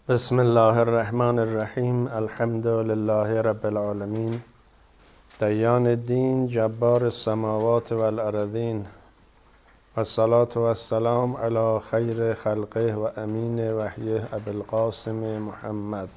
بسم الله الرحمن الرحیم. الحمد لله رب العالمین، دیان الدین، جبار السماوات والارضین، والصلاة والسلام علی خیر خلقه و امین وحیه ابی القاسم محمد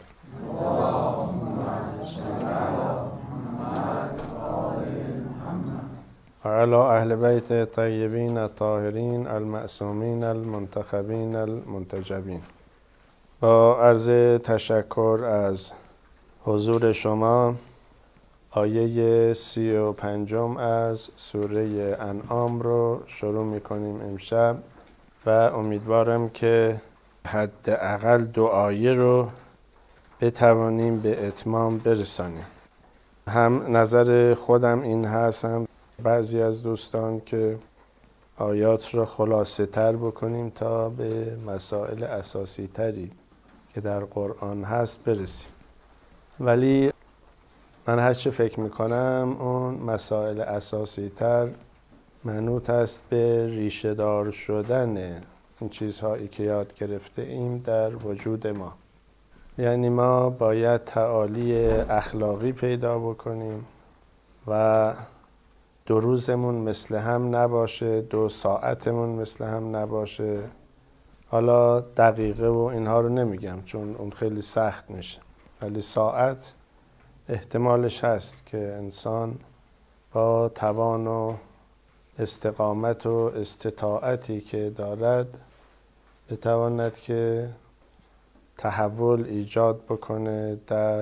و علی اهل بیت طیبین الطاهرین المعصومین المنتخبین المنتجبین. با عرض تشکر از حضور شما، آیه 35 از سوره انعام رو شروع میکنیم امشب و امیدوارم که حداقل 2 آیه رو بتوانیم به اتمام برسانیم. هم نظر خودم این هست، هم بعضی از دوستان که آیات رو خلاصه تر بکنیم تا به مسائل اساسی تری که در قرآن هست برسیم. ولی من هرچه فکر میکنم اون مسائل اساسی تر منوط است به ریشه دار شدن این چیزهایی که یاد گرفته ایم در وجود ما. یعنی ما باید تعالی اخلاقی پیدا بکنیم و 2 روزمون مثل هم نباشه، 2 ساعتمون مثل هم نباشه. حالا دقیقه و اینها رو نمیگم چون اون خیلی سخت میشه، ولی ساعت احتمالش هست که انسان با توان و استقامت و استطاعتی که دارد بتواند که تحول ایجاد بکنه در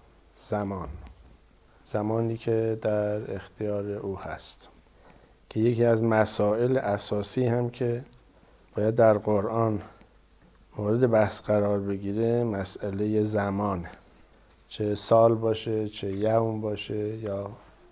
زمانی که در اختیار او هست، که یکی از مسائل اساسی هم که باید در قرآن مورد بحث قرار بگیره مسئله زمان، چه سال باشه، چه یوم باشه، یا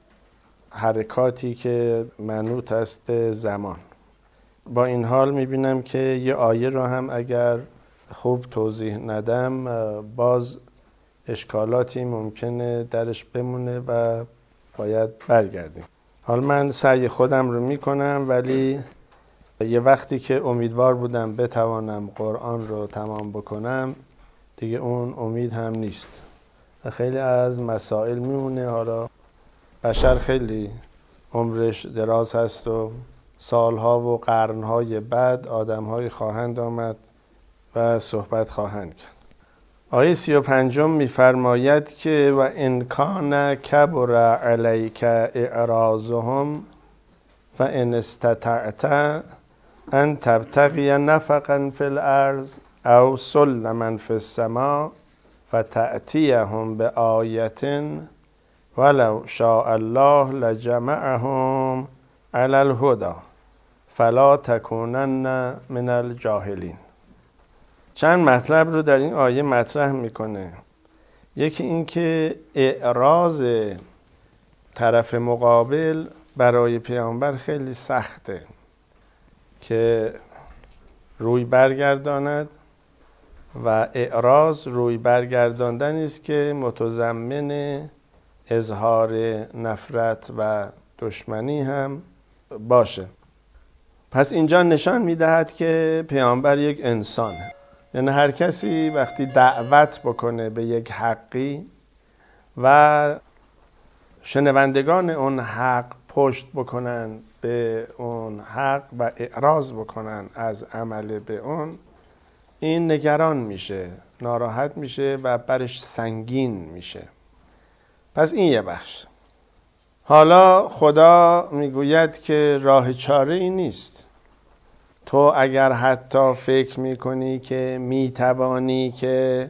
حرکاتی که منوط است به زمان. با این حال میبینم که یه آیه رو هم اگر خوب توضیح ندم باز اشکالاتی ممکنه درش بمونه و باید برگردیم. حال من سعی خودم رو میکنم، ولی یه وقتی که امیدوار بودم بتوانم قرآن رو تمام بکنم دیگه اون امید هم نیست و خیلی از مسائل میمونه. حالا بشر خیلی عمرش دراز هست و سالها و قرنهای بعد آدمهای خواهند آمد و صحبت خواهند کرد. آیه 35 میفرماید که و ان کان کبر علیک اعراضهم فان استطعت ان تبتغی نفقا فی الارض او سلما فی السماء فتأتیهم بآیة ولو شاء الله لجمعهم علی الهدی فلا تکونن من الجاهلین. چند مطلب رو در این آیه مطرح میکنه. یکی این که اعراض طرف مقابل برای پیامبر خیلی سخته که روی برگرداند و اعراض روی برگرداندنی است که متضمن اظهار نفرت و دشمنی هم باشه. پس اینجا نشان میدهد که پیامبر یک انسانه. یعنی هر کسی وقتی دعوت بکنه به یک حقی و شنوندگان اون حق پشت بکنن به اون حق و اعراض بکنن از عمل به اون، این نگران میشه، ناراحت میشه و برش سنگین میشه. پس این یه بخش. حالا خدا میگوید که راه چاره ای نیست. تو اگر حتی فکر میکنی که میتوانی که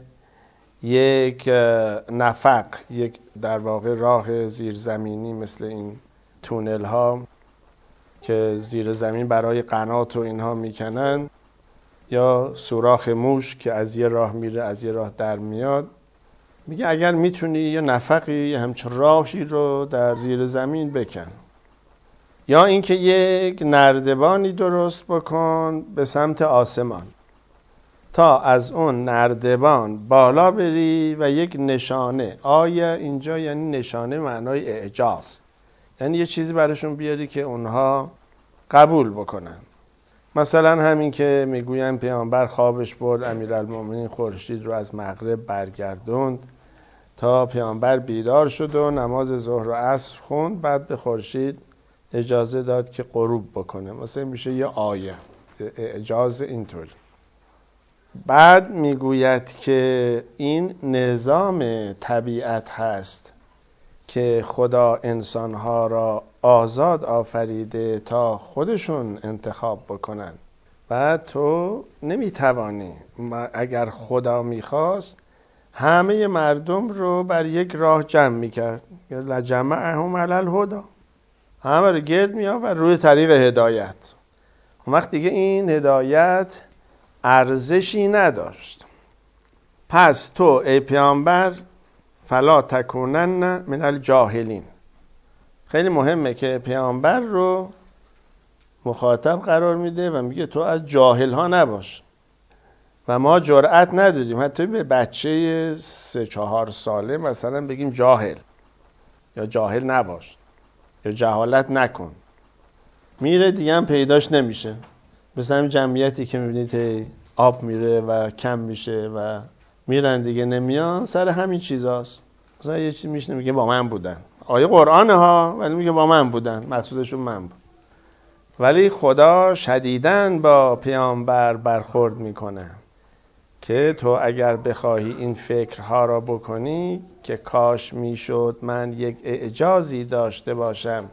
یک نفق، یک در واقع راه زیرزمینی مثل این تونل ها که زیر زمین برای قنات و اینها میکنن، یا سوراخ موش که از یه راه میره از یه راه در میاد، میگه اگر میتونی یه نفقی، یه همچون راهی رو در زیر زمین بکن، یا اینکه یک نردبانی درست بکن به سمت آسمان تا از اون نردبان بالا بری و یک نشانه، آیه اینجا یعنی نشانه معنای اعجاز، یعنی یه چیزی براشون بیاری که اونها قبول بکنن. مثلا همین که میگوین پیامبر خوابش برد امیرالمومنین خورشید رو از مغرب برگردوند تا پیامبر بیدار شد و نماز ظهر و عصر خوند، بعد به خورشید اجازه داد که غروب بکنه. مثلا میشه یه آیه اجاز اینطوری. بعد میگوید که این نظام طبیعت هست که خدا انسانها را آزاد آفریده تا خودشون انتخاب بکنن. بعد تو نمیتوانی، اگر خدا میخواست همه مردم رو بر یک راه جمع میکرد، لجمعهم علی الهدی، همه رو گرد میآورد روی طریق هدایت. اون وقت دیگه این هدایت ارزشی نداشت. پس تو ای پیامبر فلا تکونن من الجاهلین. خیلی مهمه که پیامبر رو مخاطب قرار میده و میگه تو از جاهل ها نباش. و ما جرأت نداریم حتی به بچه 3-4 ساله مثلا بگیم جاهل یا جاهل نباش یا جهالت نکن. میره دیگه هم پیداش نمیشه. مثلا همین جمعیتی که میبینید آب میره و کم میشه و میرن دیگه نمیان، سر همین چیزاست. مثلا یه چیز میشنه میگه با من بودن، آیه قرآنه ها، ولی میگه با من بودن، مقصودشون من بود. ولی خدا شدیداً با پیامبر برخورد میکنه که تو اگر بخواهی این فکرها را بکنی که کاش میشد من یک اعجازی داشته باشم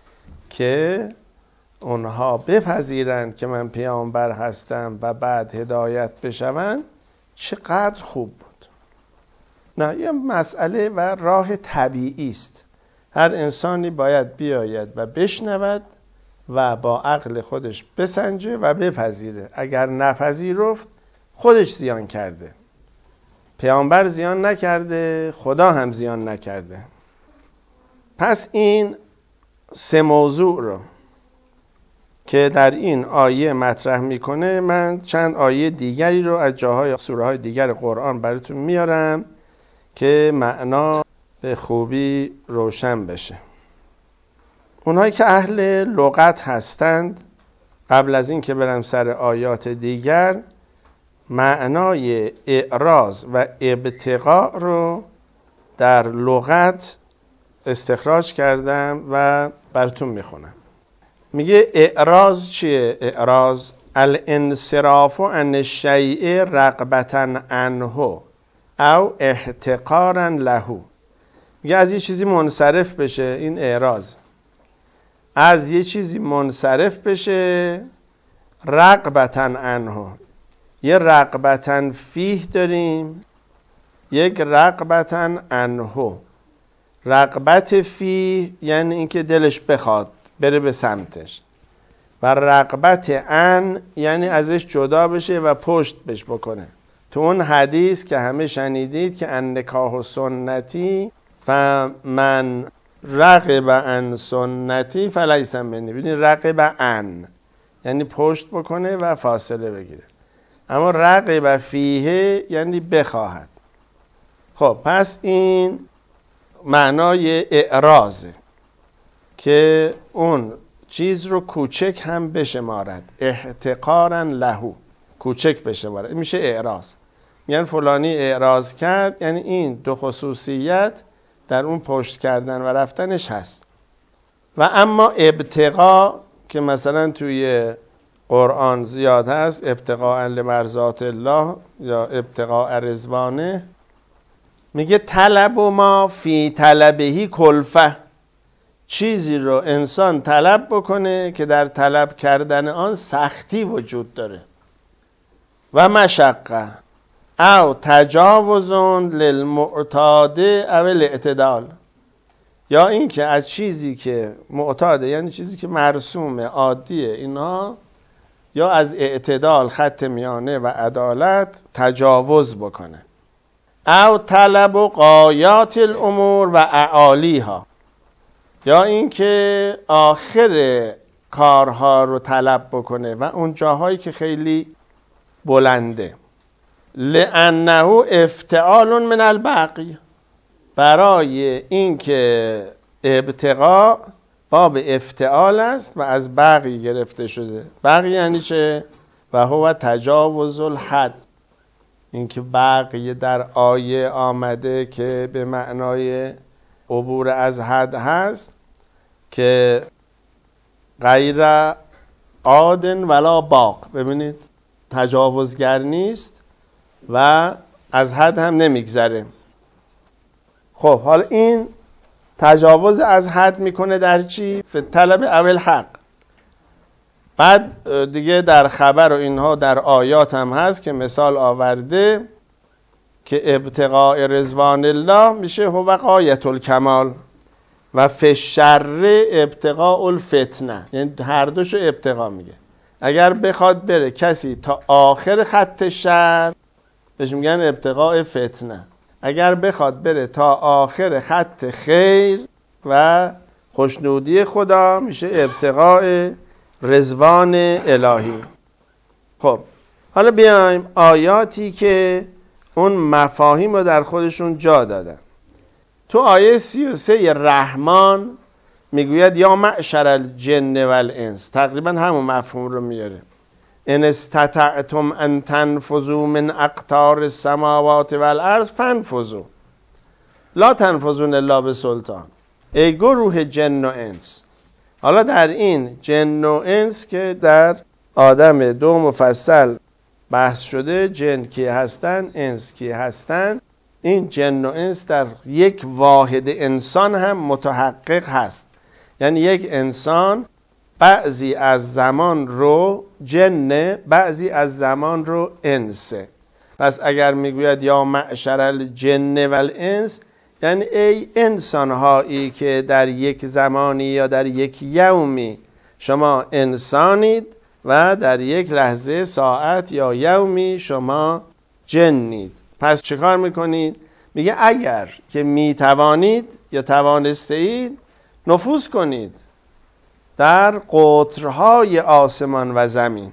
که اونها بپذیرند که من پیامبر هستم و بعد هدایت بشوند، چقدر خوب بود. نه، یه مسئله و راه طبیعی است. هر انسانی باید بیاید و بشنود و با عقل خودش بسنجه و بپذیره. اگر نپذیرفت خودش زیان کرده. پیامبر زیان نکرده، خدا هم زیان نکرده. پس این 3 موضوع رو که در این آیه مطرح میکنه، من چند آیه دیگری رو از جاهای سوره های دیگر قرآن براتون میارم که معنا به خوبی روشن بشه. اونهایی که اهل لغت هستند، قبل از این که برم سر آیات دیگر، معنای اعراض و ابتغاء رو در لغت استخراج کردم و براتون میخونم. میگه اعراض چیه؟ اعراض الانصراف عن الشیء رغبة عنه او احتقارا له. میگه از یه چیزی منصرف بشه، این اعراض. از یه چیزی منصرف بشه رغبة عنه. یه رغبة فیه داریم، یک رغبة عنه. رغبت فیه یعنی اینکه دلش بخواد بره به سمتش، و رغبت عن یعنی ازش جدا بشه و پشت بش بکنه. تو اون حدیث که همه شنیدید که النکاح سنتی فمن رغب عن سنتی فلیس منی. ببینید رغب عن یعنی پشت بکنه و فاصله بگیره، اما رغب فیه یعنی بخواهد. خب پس این معنای اعراضه که اون چیز رو کوچک هم بشمارد، احتقارا له، کوچک بشمارد، میشه اعراض. یعنی فلانی اعراض کرد، یعنی این 2 خصوصیت در اون پشت کردن و رفتنش هست. و اما ابتغاء که مثلا توی قرآن زیاد هست، ابتغاء لمرضات الله یا ابتغاء رضوانه، میگه طلب ما فی طلبهی کلفه. چیزی رو انسان طلب بکنه که در طلب کردن آن سختی وجود داره. و مشقه او تجاوز للمعتاد او الاعتدال، یا این که از چیزی که معتاده یعنی چیزی که مرسومه عادیه اینها، یا از اعتدال خط میانه و عدالت تجاوز بکنه. او طلب غایات الامور و اعالیها، یا این که آخر کارها رو طلب بکنه و اون جاهایی که خیلی بلنده. لانه افتعال من البقی، برای این که ابتغاء باب افتعال است و از بغی گرفته شده. بغی یعنی چه؟ و هو تجاوز الحد. اینکه بغی در آیه آمده که به معنای عبور از حد هست که غیر عادن ولا باق. ببینید تجاوزگر نیست و از حد هم نمیگذره. خب حالا این تجاوز از حد میکنه در چی؟ فی طلب اول حق. بعد دیگه در خبر و اینها در آیات هم هست که مثال آورده که ابتغاء رضوان الله میشه هو غایة الکمال و فی الشر ابتغاء الفتنه، یعنی هر دوشو ابتغاء میگه. اگر بخواد بره کسی تا آخر خط شر بهش میگن ابتغاء فتنه، اگر بخواد بره تا آخر خط خیر و خوشنودی خدا میشه ابتغاء رضوان الهی. خب حالا بیایم آیاتی که اون مفاهیم رو در خودشون جا دادن. تو آیه 33 رحمان میگوید یا معشر الجن والانس، تقریبا همون مفهوم رو میاره. ان استطعتم ان تنفذوا من اقطار السماوات والارض فانفذوا لا تنفذون الا بسلطان. ای گروه جن و انس. حالا در این جن و انس که در آدم 2 مفصل بحث شده، جن کی هستن، انس کی هستن، این جن و انس در یک واحد انسان هم متحقق هست. یعنی یک انسان بعضی از زمان رو جن، بعضی از زمان رو انسه. پس اگر میگوید یا معشر الجن والانس، یعنی ای انسانهایی که در یک زمانی یا در یک یومی شما انسانید و در یک لحظه، ساعت یا یومی شما جنید. پس چه کار میکنید؟ میگه اگر که میتوانید یا توانسته اید نفوذ کنید در قطرهای آسمان و زمین.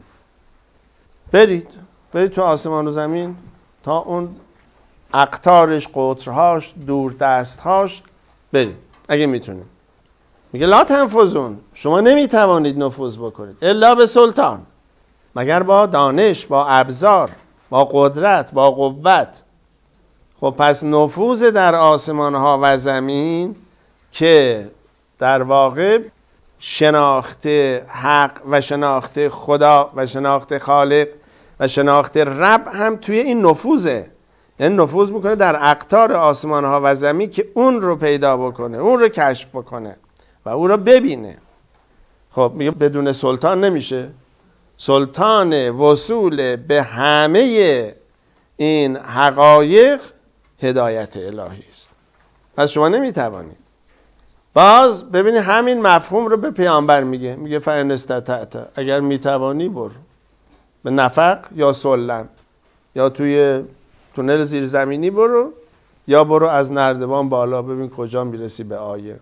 برید تو آسمان و زمین تا اون اقطارش، قطرهاش، دور دستهاش برید اگه میتونید. میگه لا تنفذون، شما نمیتوانید نفوذ بکنید الا به سلطان، مگر با دانش، با ابزار، با قدرت، با قوت. خب پس نفوذ در آسمان ها و زمین که در واقع شناخت حق و شناخت خدا و شناخت خالق و شناخت رب هم توی این نفوذه. یعنی نفوذ میکنه در اقطار آسمان ها و زمین که اون رو پیدا بکنه، اون رو کشف بکنه و اون رو ببینه. خب میگه بدون سلطان نمیشه. سلطان وصول به همه این حقایق هدایت الهی است. پس شما نمیتوانید. باز ببینید همین مفهوم رو به پیامبر میگه فإن استطعت، اگر میتوانی برو به نفق یا سلم، یا توی تونل زیرزمینی برو، یا برو از نردبان بالا، ببین کجا میرسی به آیه.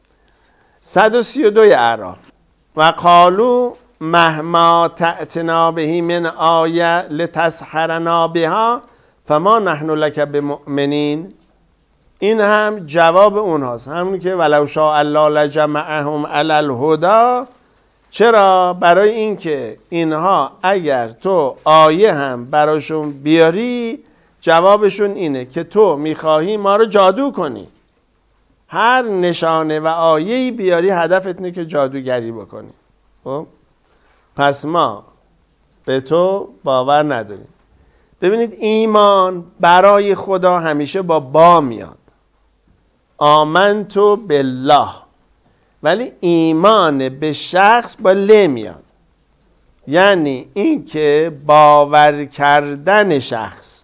132 اعراف. و قالوا مهما تأتنا به من آیه لتسحرنا بها فما نحن لک بمؤمنین. این هم جواب اونهاست، همون که ولو شاء الله لجمعهم علی الهدی. چرا؟ برای اینکه اینها اگر تو آیه هم براشون بیاری، جوابشون اینه که تو میخواهی ما رو جادو کنی. هر نشانه و آیه‌ای بیاری هدفت اینه که جادوگری بکنی. خب پس ما به تو باور نداریم. ببینید ایمان برای خدا همیشه با میاد، آمنتو بالله، ولی ایمان به شخص با ل میاد. یعنی این که باور کردن شخص.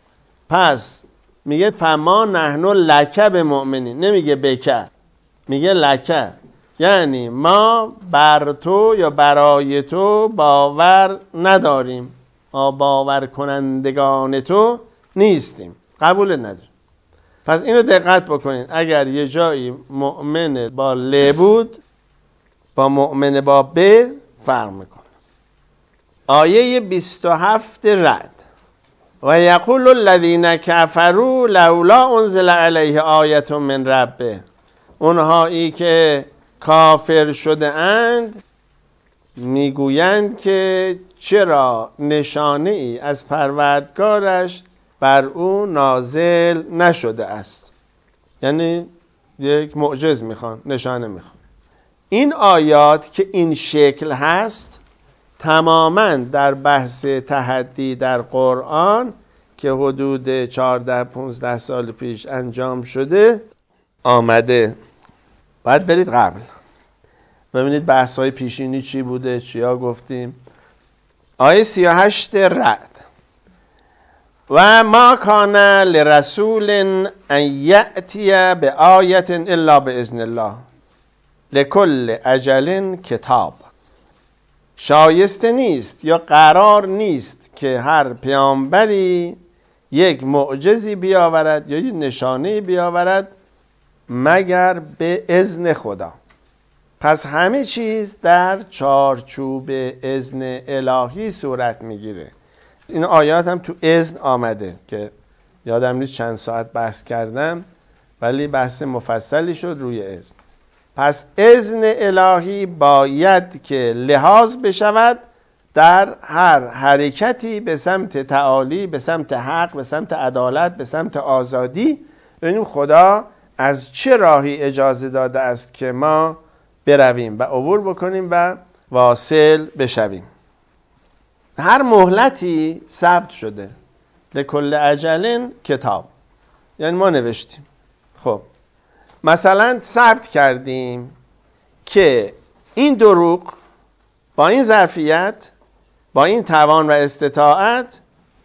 پس میگه فما نحن لک بمؤمنین، نمیگه بکر، میگه لک. یعنی ما بر تو یا برای تو باور نداریم، ما باور کنندگان تو نیستیم، قبول نداریم. پس اینو دقت بکنید، اگر یه جایی مؤمن با ل بود با مؤمن با ب فرق میکنه. آیه 27 رعد. و یقول الذین کفروا لولا انزل علیه آیه من ربه. اونهایی که کافر شده اند میگویند که چرا نشانه ای از پروردگارش بر او نازل نشده است. یعنی یک معجز میخوان، نشانه میخوان. این آیات که این شکل هست تماماً در بحث تحدی در قرآن که حدود 14-15 سال پیش انجام شده آمده. باید برید قبل ببینید بحث‌های پیشینی چی بوده، چیا گفتیم. آیه 38 رعد: و ما کان لرسول ان یأتی بآیة الا باذن الله لکل اجل کتاب. شایسته نیست یا قرار نیست که هر پیامبری یک معجزی بیاورد یا یک نشانه بیاورد مگر به اذن خدا. پس همه چیز در چارچوب اذن الهی صورت میگیره. این آیات هم تو اذن آمده که یادم نیست چند ساعت بحث کردم، ولی بحث مفصلی شد روی اذن. پس اذن الهی باید که لحاظ بشود در هر حرکتی به سمت تعالی، به سمت حق، به سمت عدالت، به سمت آزادی. ببینیم خدا از چه راهی اجازه داده است که ما برویم و عبور بکنیم و واصل بشویم. هر مهلتی ثبت شده. لکل اجل کتاب، یعنی ما نوشتیم. خب مثلا ثبت کردیم که این دروغ با این ظرفیت، با این توان و استطاعت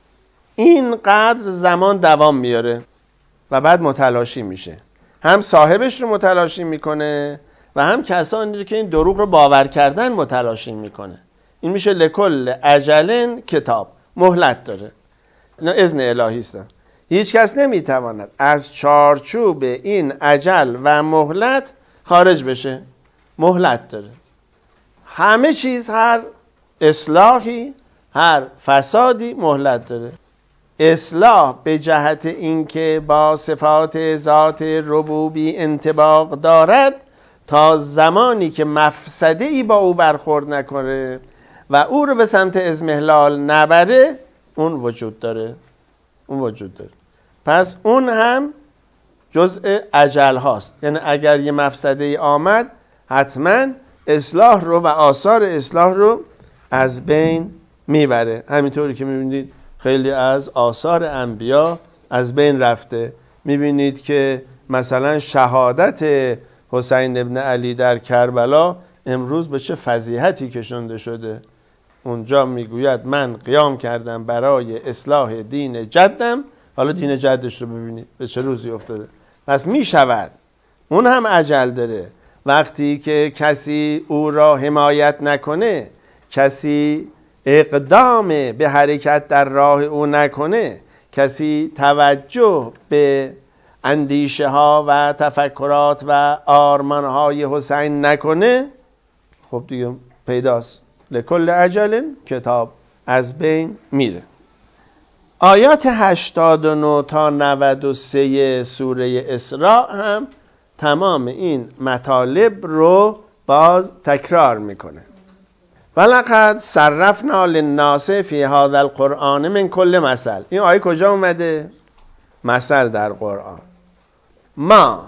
اینقدر زمان دوام میاره و بعد متلاشی میشه. هم صاحبش رو متلاشی میکنه و هم کسانی که این دروغ رو باور کردن متلاشی میکنه. این میشه لکل اجل کتاب، مهلت داره. اینا اذن الهی است. هیچ کس نمیتواند از چارچوب این اجل و مهلت خارج بشه. مهلت داره. همه چیز، هر اصلاحی، هر فسادی مهلت داره. اصلاح به جهت اینکه با صفات ذات ربوبی انطباق دارد تا زمانی که مفسده ای با او برخورد نکنه و او رو به سمت اضمحلال نبره، اون وجود داره. پس اون هم جزء اجل هاست. یعنی اگر یه مفسده ای آمد حتما اصلاح رو و آثار اصلاح رو از بین میبره. همینطوری که میبینید خیلی از آثار انبیا از بین رفته. میبینید که مثلا شهادت حسین ابن علی در کربلا امروز به چه فضیحتی کشونده شده. اونجا میگوید من قیام کردم برای اصلاح دین جدم. حالا دین جدش رو ببینید به چه روزی افتاده. پس میشود. اون هم اجل داره. وقتی که کسی او را حمایت نکنه، کسی اقدام به حرکت در راه او نکنه، کسی توجه به اندیشه ها و تفکرات و آرمان های حسین نکنه، خب دیگه پیداست لکل اجل کتاب، از بین میره. آیات 89 تا 93 سوره اسراء هم تمام این مطالب رو باز تکرار میکنه. ولقد صرفنا للناس فی هذا القرآن من کل مثل. این آیه کجا اومده؟ مثل در قرآن. ما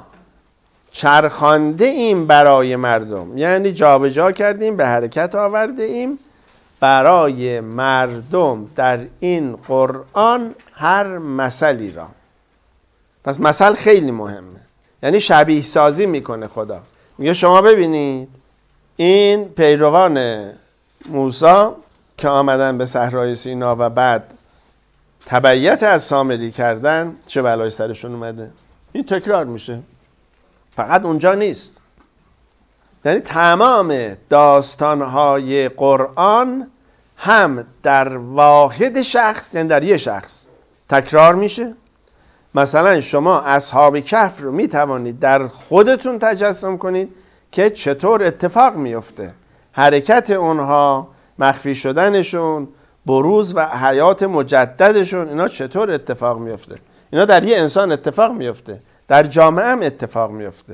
چرخانده ایم برای مردم، یعنی جابجا کردیم، به حرکت آورده ایم برای مردم در این قرآن هر مثلی را. پس مثل خیلی مهمه، یعنی شبیه سازی میکنه خدا. میگه شما ببینید این پیروان موسی که آمدن به صحرای سینا و بعد تبعیت از سامری کردن چه بلای سرشون اومده. این تکرار میشه، فقط اونجا نیست. یعنی تمام داستانهای قرآن هم در واحد شخص، یعنی در یه شخص تکرار میشه. مثلا شما اصحاب کهف رو میتوانید در خودتون تجسم کنید که چطور اتفاق میفته، حرکت اونها، مخفی شدنشون، بروز و حیات مجددشون، اینا چطور اتفاق میفته. اینا در یه انسان اتفاق میفته، در جامعه هم اتفاق میفته.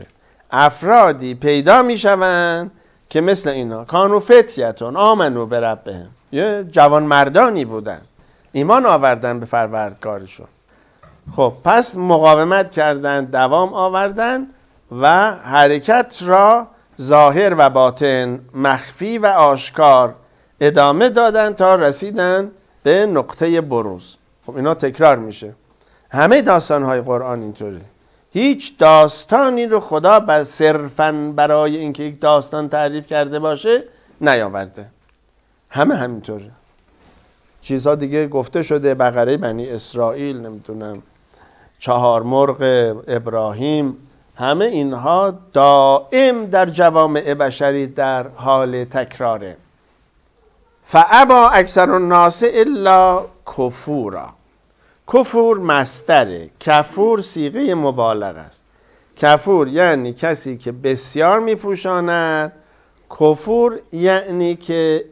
افرادی پیدا میشوند که مثل اینا کانوا فتیتون آمنوا بربهم، یه جوان مردانی بودن ایمان آوردن به پروردگارشون. خب پس مقاومت کردن، دوام آوردن و حرکت را ظاهر و باطن، مخفی و آشکار ادامه دادن تا رسیدن به نقطه بروز. خب اینا تکرار میشه. همه داستان‌های قرآن اینطوره. هیچ داستانی رو خدا صرفاً برای اینکه یک داستان تعریف کرده باشه نیاورده. همه همینطوره. چیزها دیگه گفته شده، بقره بنی اسرائیل، نمیدونم 4 مرغ ابراهیم، همه اینها دائم در جوامع بشری در حال تکراره. فابا اکثر الناس الا کفورا. کفور مصدره، کفور صیغه مبالغه است. کفور یعنی کسی که بسیار میپوشاند، کفور یعنی که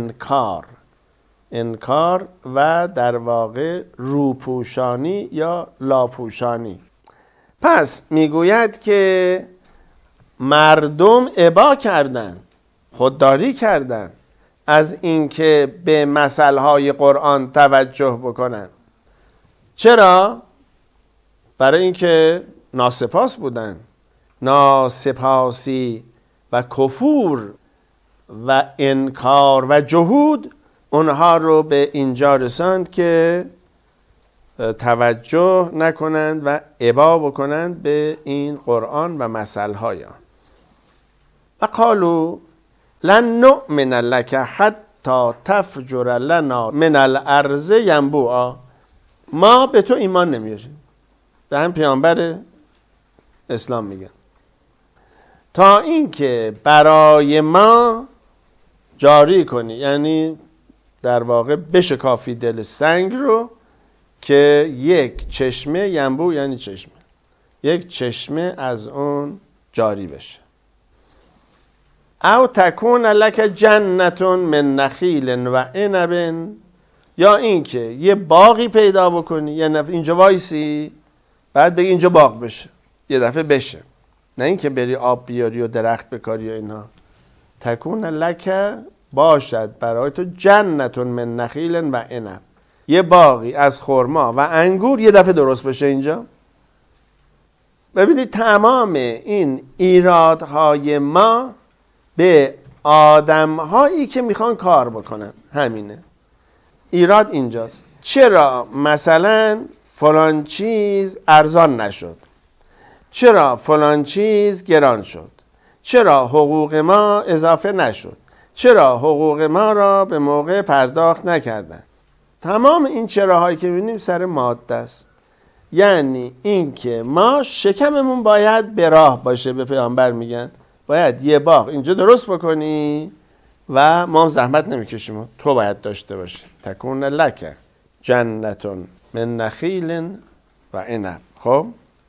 انکار و در واقع روپوشانی یا لاپوشانی. پس میگوید که مردم ابا کردن، خودداری کردن از اینکه به مثلهای قرآن توجه بکنن. چرا؟ برای اینکه ناسپاس بودن. ناسپاسی و کفور و انکار و جهود اونها رو به اینجا رساند که توجه نکنند و ابا بکنند به این قرآن و مثلهای آن. و قالوا لن نؤمن لك حتی تفجر لنا من الارض ینبوعا. ما به تو ایمان نمیاریم. به هم پیامبر اسلام میگن تا اینکه برای ما جاری کنی، یعنی در واقع بشکافی دل سنگ رو که یک چشمه، ینبوع یعنی چشمه، یک چشمه از اون جاری بشه. او تکون لک جنت من نخیل و عنب، یا اینکه یه باغی پیدا بکنی، یعنی اینجا وایسی بعد بگی اینجا باغ بشه، یه دفعه بشه، نه اینکه بری آب بیاری و درخت بکاری و اینا. تکون لک باشد برای تو جنت من نخیل و عنب، یه باغی از خرما و انگور یه دفعه درست بشه اینجا. ببینید تمام این ایرادهای ما به آدمهایی که میخوان کار بکنن همینه. ایراد اینجاست. چرا مثلا فلان چیز ارزان نشد؟ چرا فلان چیز گران شد؟ چرا حقوق ما اضافه نشد؟ چرا حقوق ما را به موقع پرداخت نکردن؟ تمام این چراهایی که می‌بینیم سر ماده است. یعنی اینکه ما شکممون باید به راه باشه. به پیامبر میگن باید یه باغ اینجا درست بکنی و ما هم زحمت نمیکشیم، تو باید داشته باشی. تکون لک جنتون من نخیل و عنب. خب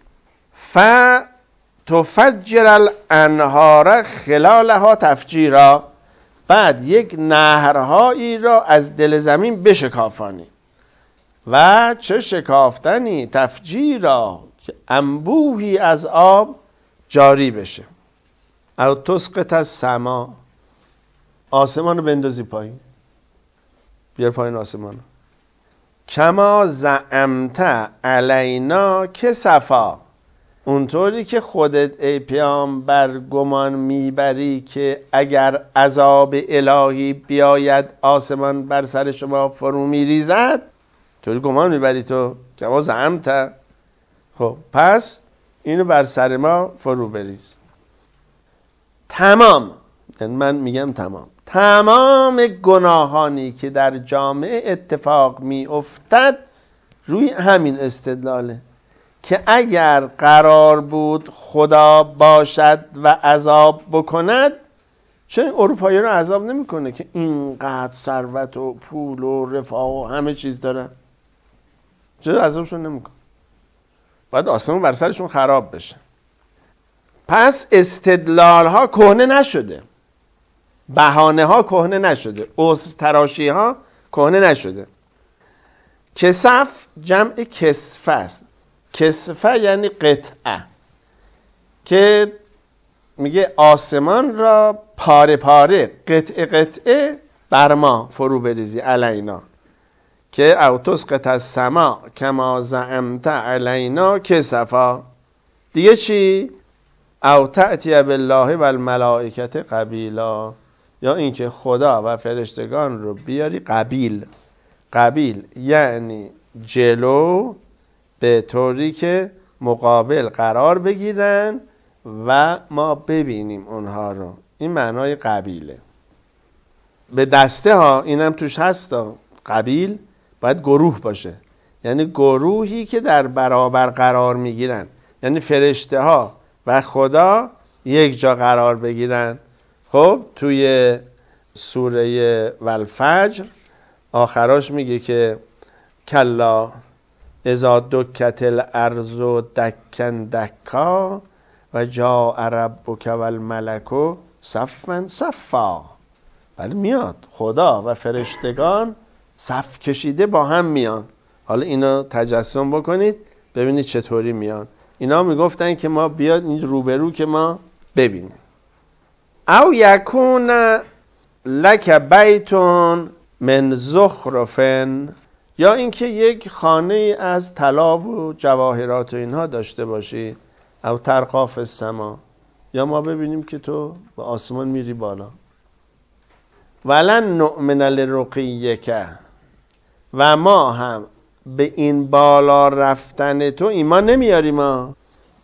فتفجر الانهار خلالها تفجیرا، بعد یک نهرهایی را از دل زمین بشکافانی. و چه شکافتنی؟ تفجیرا، که انبوهی از آب جاری بشه. او تسقط السما، آسمان رو بندازی پایین، بیار پایین آسمان. کما زعمت علینا کسفا، اونطوری که خودت ای پیامبر گمان میبری که اگر عذاب الهی بیاید آسمان بر سر شما فرو میریزد، طوری گمان میبری تو، کما زعمت. خب پس اینو بر سر ما فرو بریز. تمام، یعنی من میگم تمام گناهانی که در جامعه اتفاق می افتد روی همین استدلاله که اگر قرار بود خدا باشد و عذاب بکند، چرا این اروپایی رو عذاب نمیکنه که اینقدر ثروت و پول و رفاه و همه چیز دارن؟ چرا عذابشون نمیکنه؟ باید آسمون بر سرشون خراب بشه. پس استدلال ها کهنه نشده، بهانه ها کهنه نشده، عذر تراشی ها کهنه نشده. کسف جمع کسفه است. کسفه یعنی قطعه، که میگه آسمان را پاره پاره قطعه قطعه بر ما فرو بریزی علینا که او تسقط السما کما زعمت علینا کسفا. دیگه چی؟ او تأتی بالله و الملائکت قبیلا، یا اینکه خدا و فرشتگان رو بیاری قبیل. قبیل یعنی جلو، به طوری که مقابل قرار بگیرن و ما ببینیم اونها رو. این معنای قبیله. به دسته ها اینم توش هستا. قبیل باید گروه باشه، یعنی گروهی که در برابر قرار میگیرن، یعنی فرشته ها و خدا یک جا قرار بگیرن. خب توی سوره والفجر آخراش میگه که کلا اذا دکت الارض دکن دکا و جاء ربک والملک صفا صفا. بله میاد، خدا و فرشتگان صف کشیده با هم میان. حالا اینا تجسم بکنید ببینید چطوری میان. اینا میگفتن که ما بیاد این روبرو که ما ببینیم. او یکون لک بیتون من زخرفن، یا اینکه یک خانه از طلا و جواهرات و اینها داشته باشی. او ترقی فی السما، یا ما ببینیم که تو به آسمان میری بالا. ولن نؤمن لرقیک، و ما هم به این بالا رفتن تو ایمان نمیاریم. ما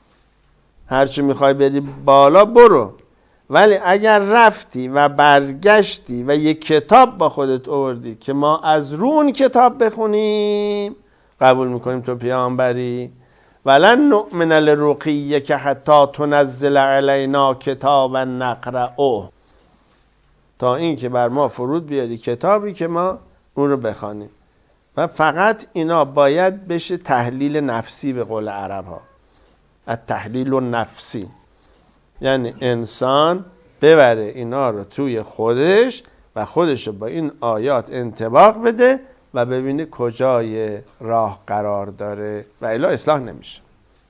هرچی میخوای بری بالا برو، ولی اگر رفتی و برگشتی و یک کتاب با خودت آوردی که ما از رو اون کتاب بخونیم قبول میکنیم تو پیامبری. ولن نؤمن لرقیک حتی تنزل علینا کتابا نقرأه، تا این که بر ما فرود بیاری کتابی که ما اون رو بخوانیم. و فقط اینا باید بشه تحلیل نفسی به قول عرب ها، التحلیل النفسی، یعنی انسان ببره اینا رو توی خودش و خودش رو با این آیات انطباق بده و ببینه کجای راه قرار داره و الا اصلاح نمیشه.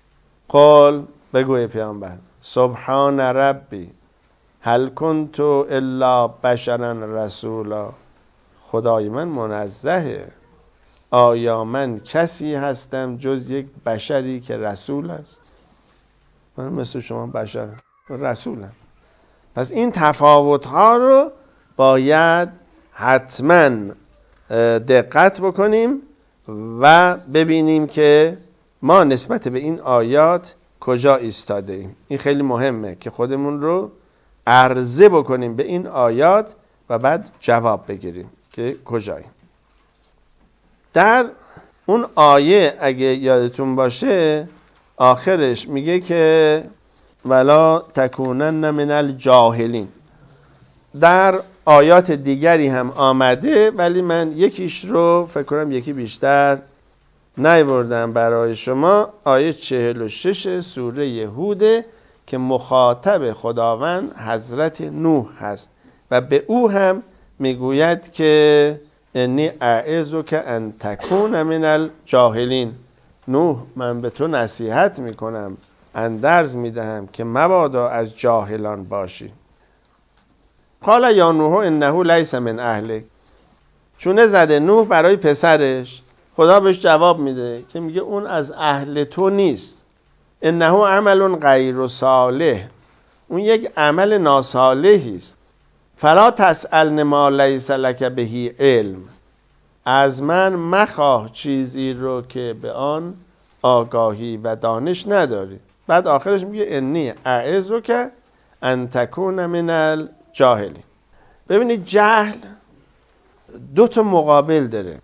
قل بگوی پیامبر سبحان ربی هل کنت الا بشرا رسولا، خدای من منزهه، آیا من کسی هستم جز یک بشری که رسول است؟ من مثل شما بشرم، رسولم. پس این تفاوت‌ها رو باید حتما دقت بکنیم و ببینیم که ما نسبت به این آیات کجا ایستاده ایم. این خیلی مهمه که خودمون رو عرضه بکنیم به این آیات و بعد جواب بگیریم که کجاییم. در اون آیه اگه یادتون باشه آخرش میگه که ولا تکونن من الجاهلین. در آیات دیگری هم آمده ولی من یکیش رو فکر کنم یکی بیشتر نیاوردم برای شما. آیه 46 سوره هود که مخاطب خداوند حضرت نوح هست و به او هم میگوید که انی اعظک ان تکون من الجاهلین. نوح من به تو نصیحت میکنم، اندرز میدهم که مبادا از جاهلان باشی. قال یا نوح انه لیس من اهلک، چونه زده نوح برای پسرش. خدا بهش جواب میده که میگه اون از اهل تو نیست. انه عمل غیر صالح، اون یک عمل ناصالحی است. فلا تسألن ما لیس لک به علم، از من مخواه چیزی رو که به آن آگاهی و دانش نداری. بعد آخرش میگه انی اعظک ان تکون من الجاهلین. ببینید جهل دو تا مقابل داره،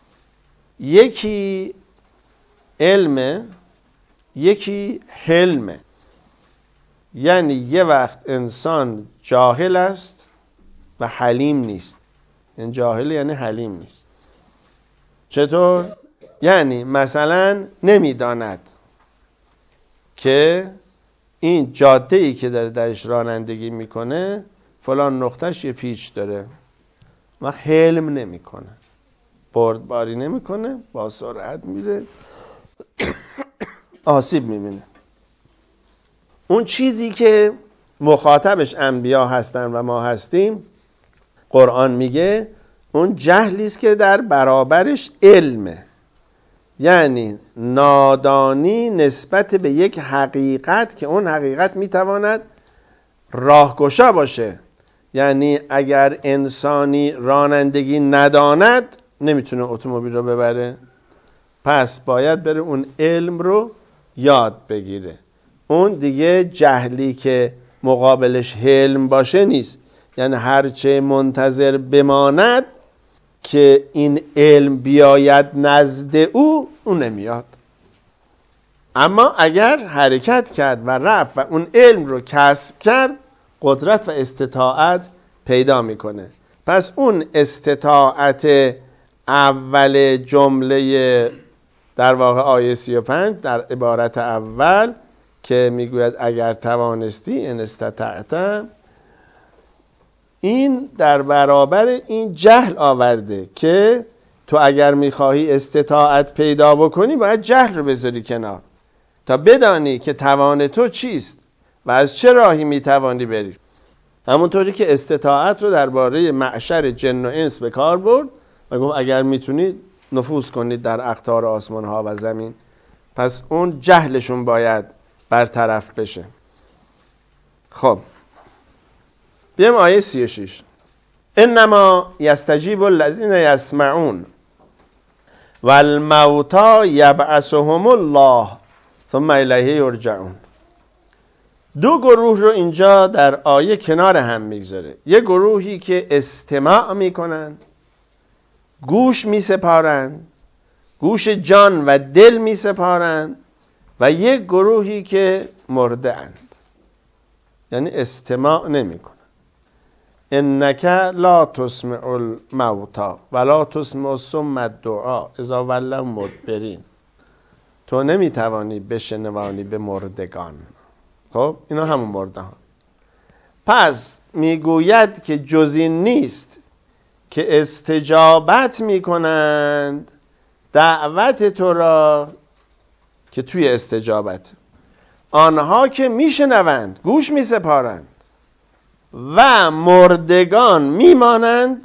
یکی علمه یکی حلمه. یعنی یه وقت انسان جاهل است و حلیم نیست. یعنی جاهل یعنی حلیم نیست. چطور؟ یعنی مثلا نمیداند که این جاده‌ای که داره درش رانندگی میکنه فلان نقطهش یه پیچ داره و حلم نمیکنه، بردباری نمیکنه، با سرعت میره آسیب میبینه. اون چیزی که مخاطبش انبیا هستن و ما هستیم، قرآن میگه اون جهلی است که در برابرش علمه، یعنی نادانی نسبت به یک حقیقت که اون حقیقت میتواند راهگشا باشه. یعنی اگر انسانی رانندگی نداند نمیتونه اتومبیل رو ببره، پس باید بره اون علم رو یاد بگیره. اون دیگه جهلی که مقابلش حلم باشه نیست، یعنی هرچه منتظر بماند که این علم بیاید نزد او نمیاد. اما اگر حرکت کرد و رفت و اون علم رو کسب کرد، قدرت و استطاعت پیدا میکنه. پس اون استطاعت اول جمله در واقع آیه 35 در عبارت اول که میگوید اگر توانستی ان استطعت، این در برابر این جهل آورده که تو اگر میخواهی استطاعت پیدا بکنی باید جهل رو بذاری کنار تا بدانی که توان تو چیست و از چه راهی میتوانی بری. همونطوری که استطاعت رو درباره معشر جن و انس به کار برد و گفت اگر میتونید نفوذ کنید در اقطار آسمان ها و زمین، پس اون جهلشون باید برطرف بشه. خب بیایم آیه 36. انما یستجیب الذین یسمعون والموتى یبعثهم الله ثم الیه یرجعون. دو گروه رو اینجا در آیه کنار هم میگذاره. یه گروهی که استماع میکنن، گوش میسپارن، گوش جان و دل میسپارن، و یک گروهی که مرده اند، یعنی استماع نمیکنن. انک لا تسمع الموتى ولا تسمع الصم الدعاء اذا ولوا مدبرین. تو نمیتوانی بشنوانی به مردگان. خب اینا همون مرده ها. پس میگوید که جز این نیست که استجابت میکنند دعوت تو را که توی استجابت آنها که میشنوند، گوش میسپارند و مردگان میمانند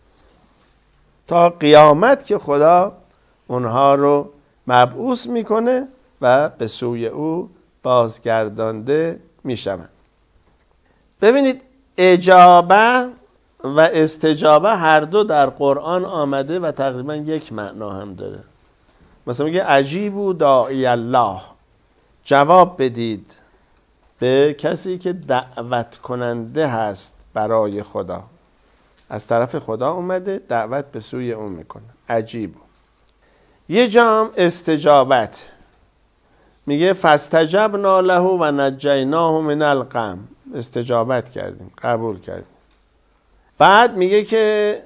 تا قیامت که خدا اونها رو مبعوث میکنه و به سوی او بازگردانده میشوند. ببینید اجابه و استجابه هر دو در قرآن آمده و تقریبا یک معنا هم داره. مثلا میگه عجیبوا داعی الله، جواب بدید به کسی که دعوت کننده هست برای خدا، از طرف خدا اومده دعوت به سوی اون میکنه. عجیب. یه جام استجابت میگه فاستجبنا له و نجیناه من الغم، استجابت کردیم، قبول کردیم. بعد میگه که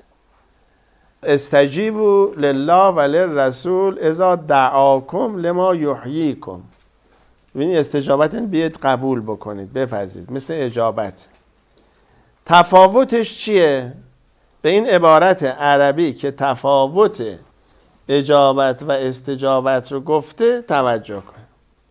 استجیبوا لله و للرسول اذا دعاکم لما یحییکم. ببینید استجابت این بیاید قبول بکنید، بپذیرید، مثل اجابت. تفاوتش چیه؟ به این عبارت عربی که تفاوت اجابت و استجابت رو گفته توجه کن.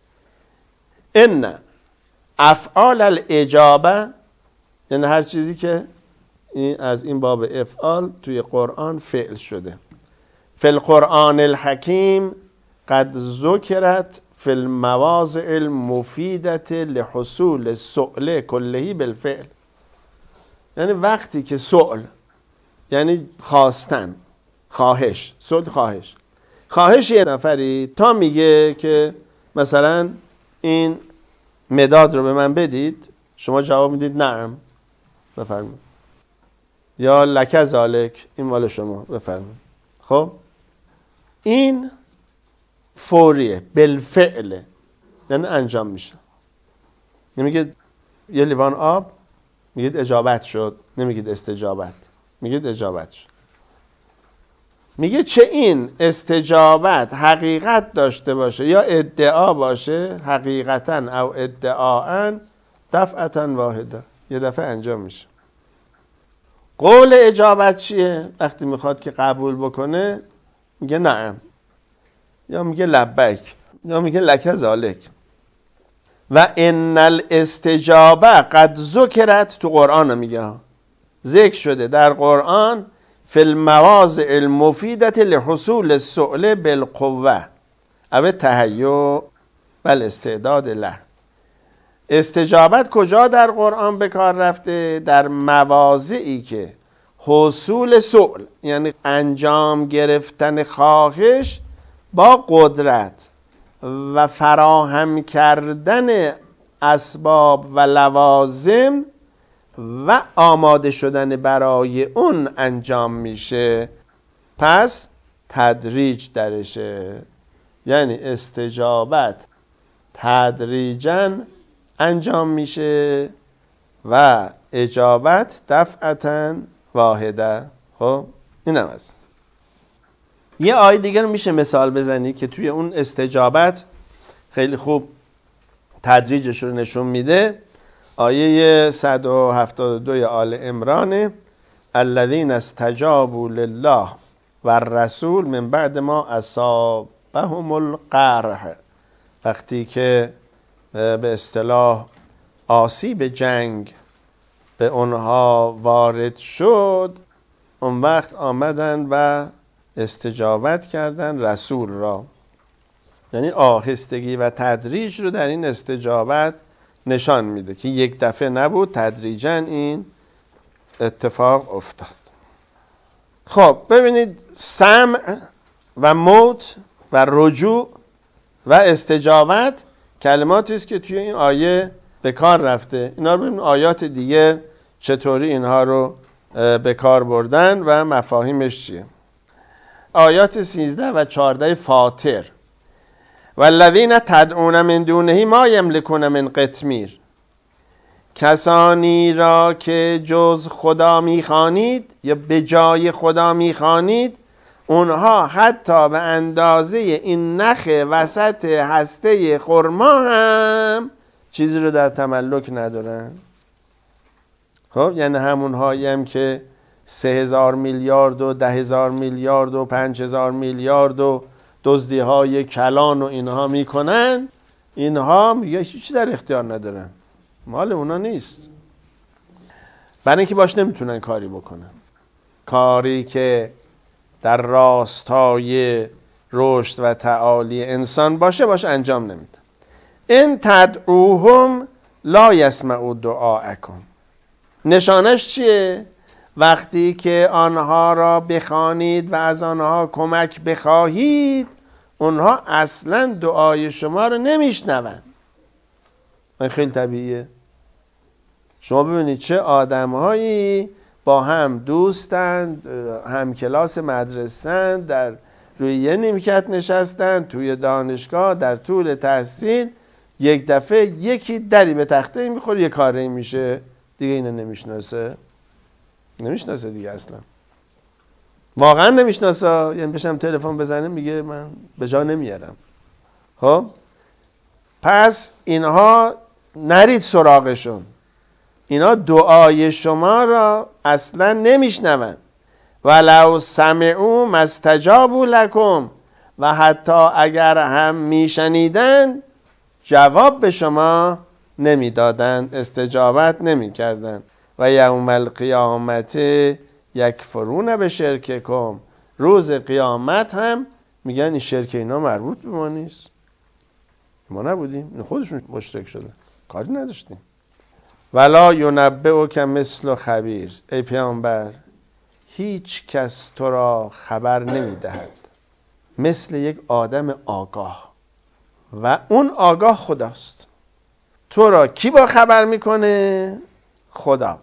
ان افعال الاجابه، یعنی هر چیزی که از این باب افعال توی قرآن فعل شده. فی القرآن الحکیم قد ذکرت فی المواضع المفیدة لحصول السؤل کلهی بالفعل. یعنی وقتی که سؤل یعنی خواستن، خواهش، سؤل خواهش یه نفری تا میگه که مثلا این مداد رو به من بدید، شما جواب میدید نعم، بفرمایید، یا لک ذالک، این مال شما، بفرمایید. خب این فوریه، بالفعل، یعنی انجام میشه. نمیگید یه لیوان آب، میگید اجابت شد، نمیگید استجابت، میگید اجابت شد. میگه چه این استجابت حقیقت داشته باشه یا ادعا باشه، حقیقتا او ادعاً دفعتا واحده، یه دفعه انجام میشه. قول اجابت چیه؟ وقتی میخواد که قبول بکنه میگه نعم، یا میگه لبیک، یا میگه لک ذالک. و ان الاستجابه قد ذکرت، تو قرآن میگه ذکر شده در قرآن، فی المواضع المفیدة لحصول السؤل بالقوه او تهیع بل استعداد له. استجابت کجا در قرآن به کار رفته؟ در مواضعی که حصول سؤل یعنی انجام گرفتن خواهش با قدرت و فراهم کردن اسباب و لوازم و آماده شدن برای اون انجام میشه، پس تدریج درشه. یعنی استجابت تدریجاً انجام میشه و اجابت دفعتاً واحده. خب این هم هست. یه آیه دیگر میشه مثال بزنی که توی اون استجابت خیلی خوب تدریجش رو نشون میده. آیه 172 آل عمران، الذین استجابوا لله و الرسول من بعد ما اصابهم القرح، وقتی که به اصطلاح آسیب جنگ به اونها وارد شد، اون وقت آمدن و استجابت کردن رسول را. یعنی آهستگی و تدریج رو در این استجابت نشان میده که یک دفعه نبود، تدریجاً این اتفاق افتاد. خب ببینید، سمع و موت و رجوع و استجابت کلماتی است که توی این آیه به کار رفته. اینا رو ببینید آیات دیگه چطوری اینها رو به کار بردن و مفاهیمش چیه. آیات 13 و 14 فاطر، والذین تدعون من دونه ما یملکون من قطمیر، کسانی را که جز خدا میخوانید یا به جای خدا میخوانید، اونها حتی به اندازه این نخ وسط هسته خرما هم چیزی رو در تملک ندارن. خب یعنی همونهایی هم که 3000 میلیارد و 10,000 میلیارد و 5,000 میلیارد و دزدی های کلان و اینها میکنن، اینها میگه چی در اختیار ندارن، مال اونا نیست، برای اینکه باش نمیتونن کاری بکنن. کاری که در راستای رشد و تعالی انسان باشه باش انجام نمیدن. ان تدعوهم لا یسمعوا دعاءکم، نشانش چیه؟ وقتی که آنها را بخوانید و از آنها کمک بخواهید، اونها اصلا دعای شما رو نمیشنوند. این خیلی طبیعیه. شما ببینید چه آدمهایی با هم دوستند، هم کلاس مدرسه‌اند، در روی یه نیمکت نشستند توی دانشگاه در طول تحصیل، یک دفعه یکی دری به تخته میخوره یه کاری میشه، دیگه اینو نمیشناسه دیگه، اصلا واقعا نمیشناسه. یعنی بشم تلفن بزنه میگه من به جا نمیارم. خب پس اینها نرید سراغشون، اینا دعای شما را اصلا نمیشنون. ولو سمعوا ما استجابوا لکم، و حتی اگر هم میشنیدند جواب به شما نمیدادند، استجابت نمیکردند. و یوم القیامت یکفرون به شرککم، روز قیامت هم میگن این شرک اینا مربوط به ما نیست، ما نبودیم، خودشون مشرک شدن، کاری نداشتیم. ولا ینبئک مثل خبیر، ای پیامبر هیچ کس تو را خبر نمیدهد مثل یک آدم آگاه، و اون آگاه خداست. تو را کی با خبر میکنه؟ خدا.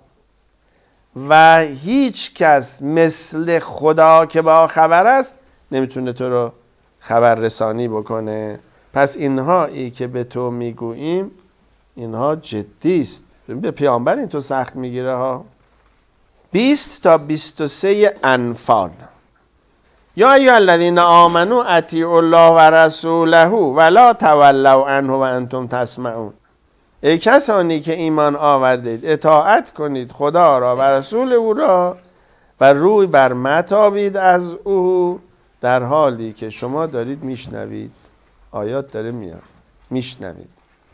و هیچ کس مثل خدا که با خبر است نمیتونه تو رو خبر رسانی بکنه. پس اینهایی که به تو میگوییم اینها جدی است. به پیامبر این تو سخت میگیره ها. 20 تا 23 انفال. یا ایها الذین آمنوا اطیعوا الله و رسوله ولا تولوا عنه و انتم تسمعون، ای کسانی که ایمان آوردید اطاعت کنید خدا را و رسول او را و روی بر متابید از او در حالی که شما دارید میشنوید. آیات داره میاد، میشنوید.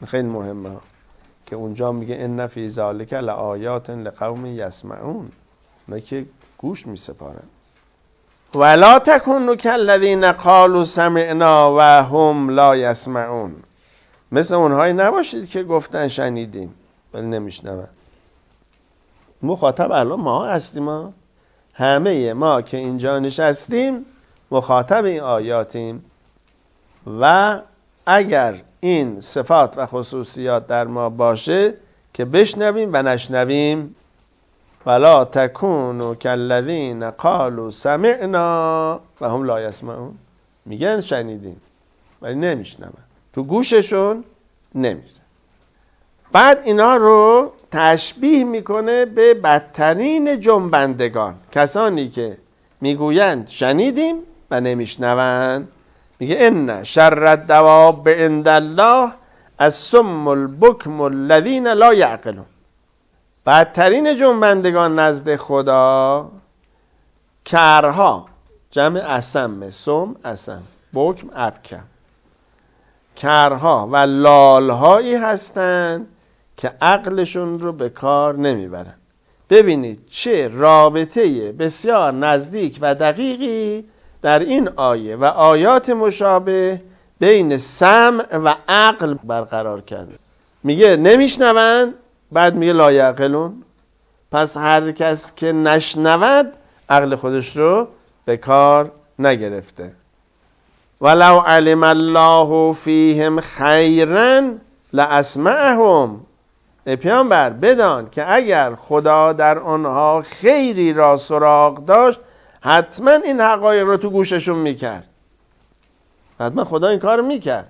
خیلی مهمه که اونجا میگه ان فی ذلک لآیات لقوم یسمعون، اونا که گوش میسپارن. ولا تکونوا کالذین قالوا سمعنا و هم لا یسمعون، مثل اونهایی نباشید که گفتن شنیدیم ولی نمیشنون. مخاطب الان ما هستیم، همه ما که اینجا نشستیم مخاطب این آیاتیم و اگر این صفات و خصوصیات در ما باشه که بشنویم و نشنویم. ولا تکونوا کالذین قالوا سمعنا و هم لا یسمعون، میگن شنیدیم ولی نمیشنون، تو گوششون نمیره. بعد اینا رو تشبیه میکنه به بدترین جنبندگان، کسانی که میگویند شنیدیم و نمیشنوند. میگه ان شر الدواب عند الله الصم البکم الذین لا یعقلون. بدترین جنبندگان نزد خدا کرها، جمع اصم، سم اصم، بکم ابکم، کرها و لالهایی هستند که عقلشون رو به کار نمیبرن. ببینید چه رابطه بسیار نزدیک و دقیقی در این آیه و آیات مشابه بین سمع و عقل برقرار کرده. میگه نمیشنوند، بعد میگه لا یعقلون. پس هر کس که نشنود عقل خودش رو به کار نگرفته. ولو علم الله فیهم خیرا لاسمعهم. ای پیامبر بدان که اگر خدا در آنها خیری را سراغ داشت حتما این حقایق رو تو گوششون میکرد، حتما خدا این کار میکرد.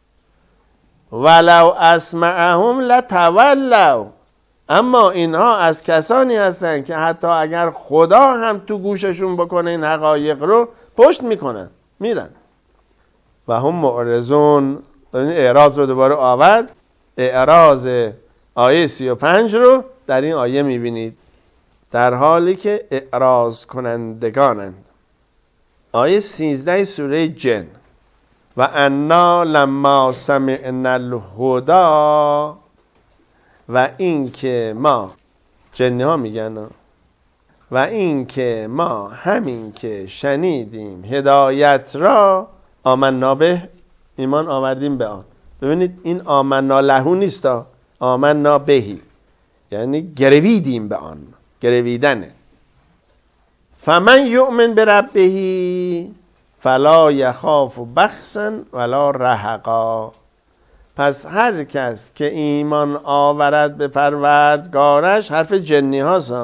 ولو اسمعهم لتولوا. اما اینها از کسانی هستن که حتی اگر خدا هم تو گوششون بکنه این حقایق رو پشت میکنن، میرن. و هم معرضون. اعراض رو دوباره آورد، اعراض آیه 35 رو در این آیه میبینید، در حالی که اعراض کنندگانند. آیه 13 سوره جن. و انا لما سمعنا الهدی. و این که ما، جنی ها میگن، و این که ما همین که شنیدیم هدایت را آمنا به، ایمان آوردیم به آن. ببینید این آمنا لهو نیست، آمنا بهی یعنی گرویدیم به آن، گرویدنه. فمن یؤمن بربه فلا یخاف بخسا ولا رهقا. پس هر کس که ایمان آورد به پروردگارش، حرف جنی هاست،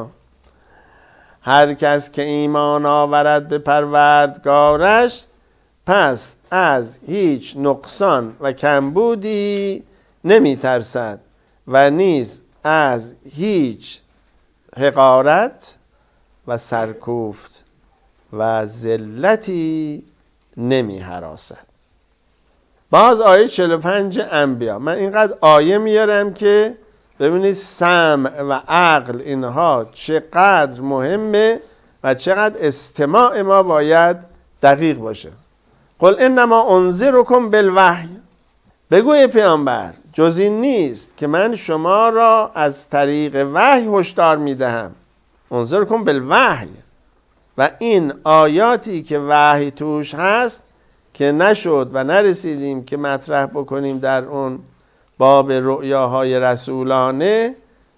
هر کس که ایمان آورد به پروردگارش پس از هیچ نقصان و کمبودی نمی ترسد و نیز از هیچ حقارت و سرکوفت و ذلتی نمی هراسد. باز آیه 45 انبیا. من اینقدر آیه میارم که ببینید سمع و عقل اینها چقدر مهمه و چقدر استماع ما باید دقیق باشه. قل انما انذرکم بالوحی. بگو ای پیامبر جز این نیست که من شما را از طریق وحی هشدار میدهم. انذرکم بالوحی. و این آیاتی که وحی توش هست که نشد و نرسیدیم که مطرح بکنیم در اون باب رؤیاهای رسولانه،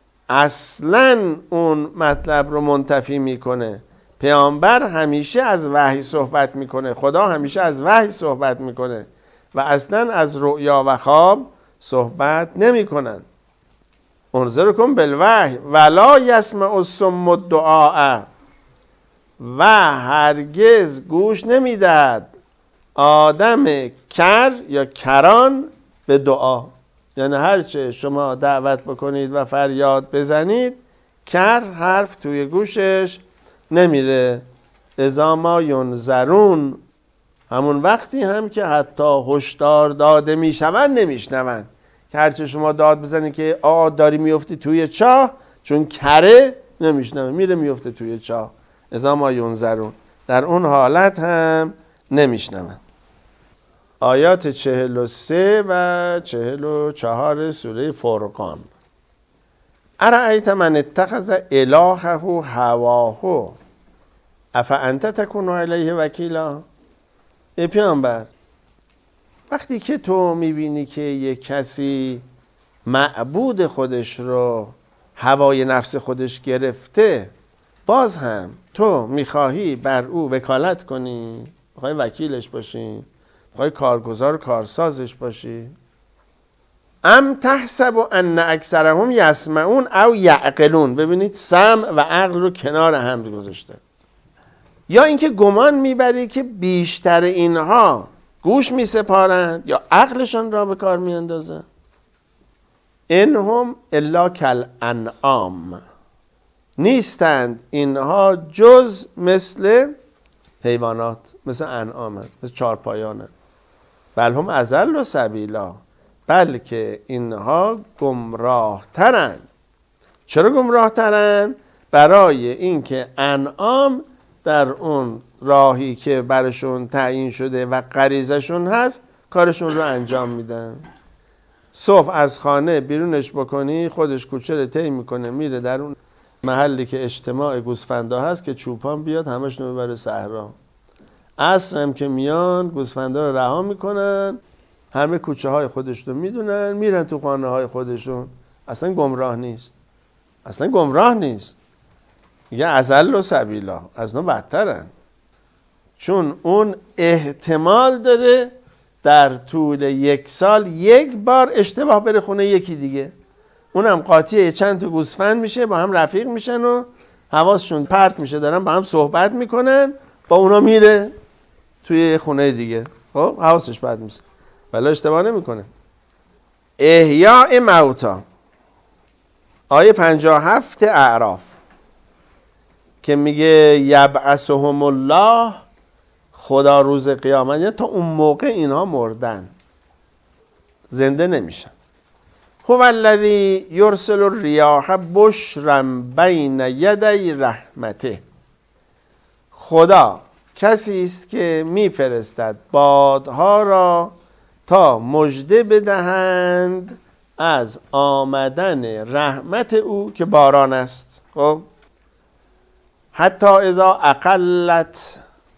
اصلا اون مطلب رو منتفی میکنه. پیامبر همیشه از وحی صحبت میکنه، خدا همیشه از وحی صحبت میکنه و اصلا از رؤیا و خواب صحبت نمیکنن. انذرکم بالوحی ولا یسمع الصم الدعاء. و هرگز گوش نمیدهد آدم کر یا کران به دعا. یعنی هرچه شما دعوت بکنید و فریاد بزنید، کر حرف توی گوشش نمیره. اذا ما ینذرون، همون وقتی هم که حتی هشدار داده میشوند نمیشنوند. که هرچه شما داد بزنید که داری میفتی توی چاه، چون کره نمیشنوه، میره میفته توی چاه. اذا ما ینذرون، در اون حالت هم نمیشنوند. آیات 43 و 44 سوره فرقان. ارأیت من اتخذ الهه هواه افانت تکون علیه وکیلا. ای پیامبر، وقتی که تو میبینی که یک کسی معبود خودش رو هوای نفس خودش گرفته، باز هم تو میخواهی بر او وکالت کنی؟ میخوای وکیلش باشی؟ میخوای کارگزار کارسازش باشی؟ ام تحسب ان اکثرهم یسمعون او یعقلون. ببینید سمع و عقل رو کنار هم گذاشته. یا اینکه گمان میبری که بیشتر اینها گوش میسپارند یا عقلشان را به کار میاندازند. انهم الا کالانعام، نیستند اینها جز مثل حیوانات، مثل انعامند، مثل چارپایانند. بل هم اضل سبیلا، بلکه اینها گمراه ترند. چرا گمراه ترند؟ برای اینکه انعام در اون راهی که برشون تعیین شده و غریزشون هست کارشون رو انجام میدن. صبح از خانه بیرونش بکنی خودش کوچه رو طی میکنه میره در اون محلی که اجتماع گوسفندا هست که چوپان بیاد همشون رو ببره صحرا. عصر هم که میان گوسفندا رو رها میکنن، همه کوچه های خودشون رو میدونن، میرن تو خانه های خودشون. اصلا گمراه نیست، اصلا گمراه نیست. میگه اضل و سبیلا، از اون بدترن. چون اون احتمال داره در طول 1 سال 1 بار اشتباه بره خونه یکی دیگه، اونم قاطی چند تا گوسفند میشه، با هم رفیق میشن و حواسشون پرت میشه، دارن با هم صحبت میکنن، با اونا میره توی خونه دیگه، خب حواسش پرت میشه ولی اشتباه نمیکنه. احیاء موتا، آیه 57 اعراف که میگه یبعثهم الله، خدا روز قیامت، یعنی تا اون موقع اینها مردن، زنده نمیشن. هو الذی یرسل الریاح بشرا بین یدی رحمته، خدا کسی است که میفرستد بادها را تا مژده بدهند از آمدن رحمت او که باران است. خب حتی اذا اقلت،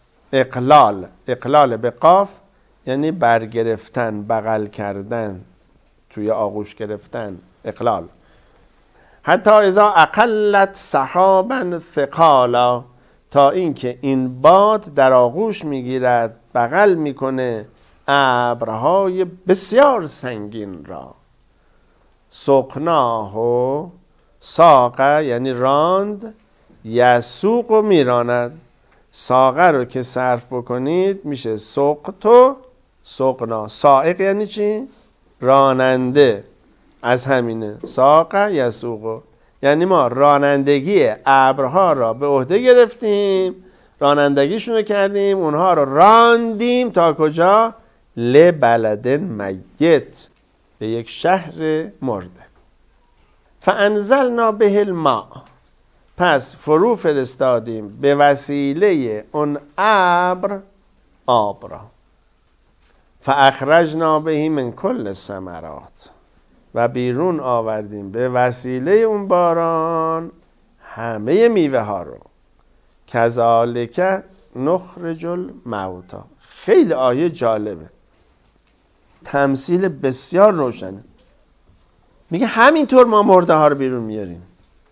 اقلال به قاف یعنی برگرفتن، بغل کردن، توی آغوش گرفتن، اقلال. حتی اذا اقلت سحابا ثقالا، تا اینکه این باد در آغوش میگیرد، بغل میکنه ابرهای بسیار سنگین را. سقناه و ساقه یعنی راند، یسوق و میراند. ساقه رو که صرف بکنید میشه سقط و سقنا. سائق یعنی چی؟ راننده، از همینه ساقه یسوق، یعنی ما رانندگی ابرها را به عهده گرفتیم، رانندگیشون رو کردیم، اونها رو راندیم تا کجا؟ لبلد میت، به یک شهر مرده. فانزلنا به الماء، پس فرو فرستادیم به وسیله اون ابر آب را. فاخرجنا به من کل الثمرات، و بیرون آوردیم به وسیله اون باران همه میوه ها رو. کذالک نخرج الموتی، خیلی آیه جالبه، تمثیل بسیار روشنه. میگه همینطور ما مرده ها رو بیرون میاریم.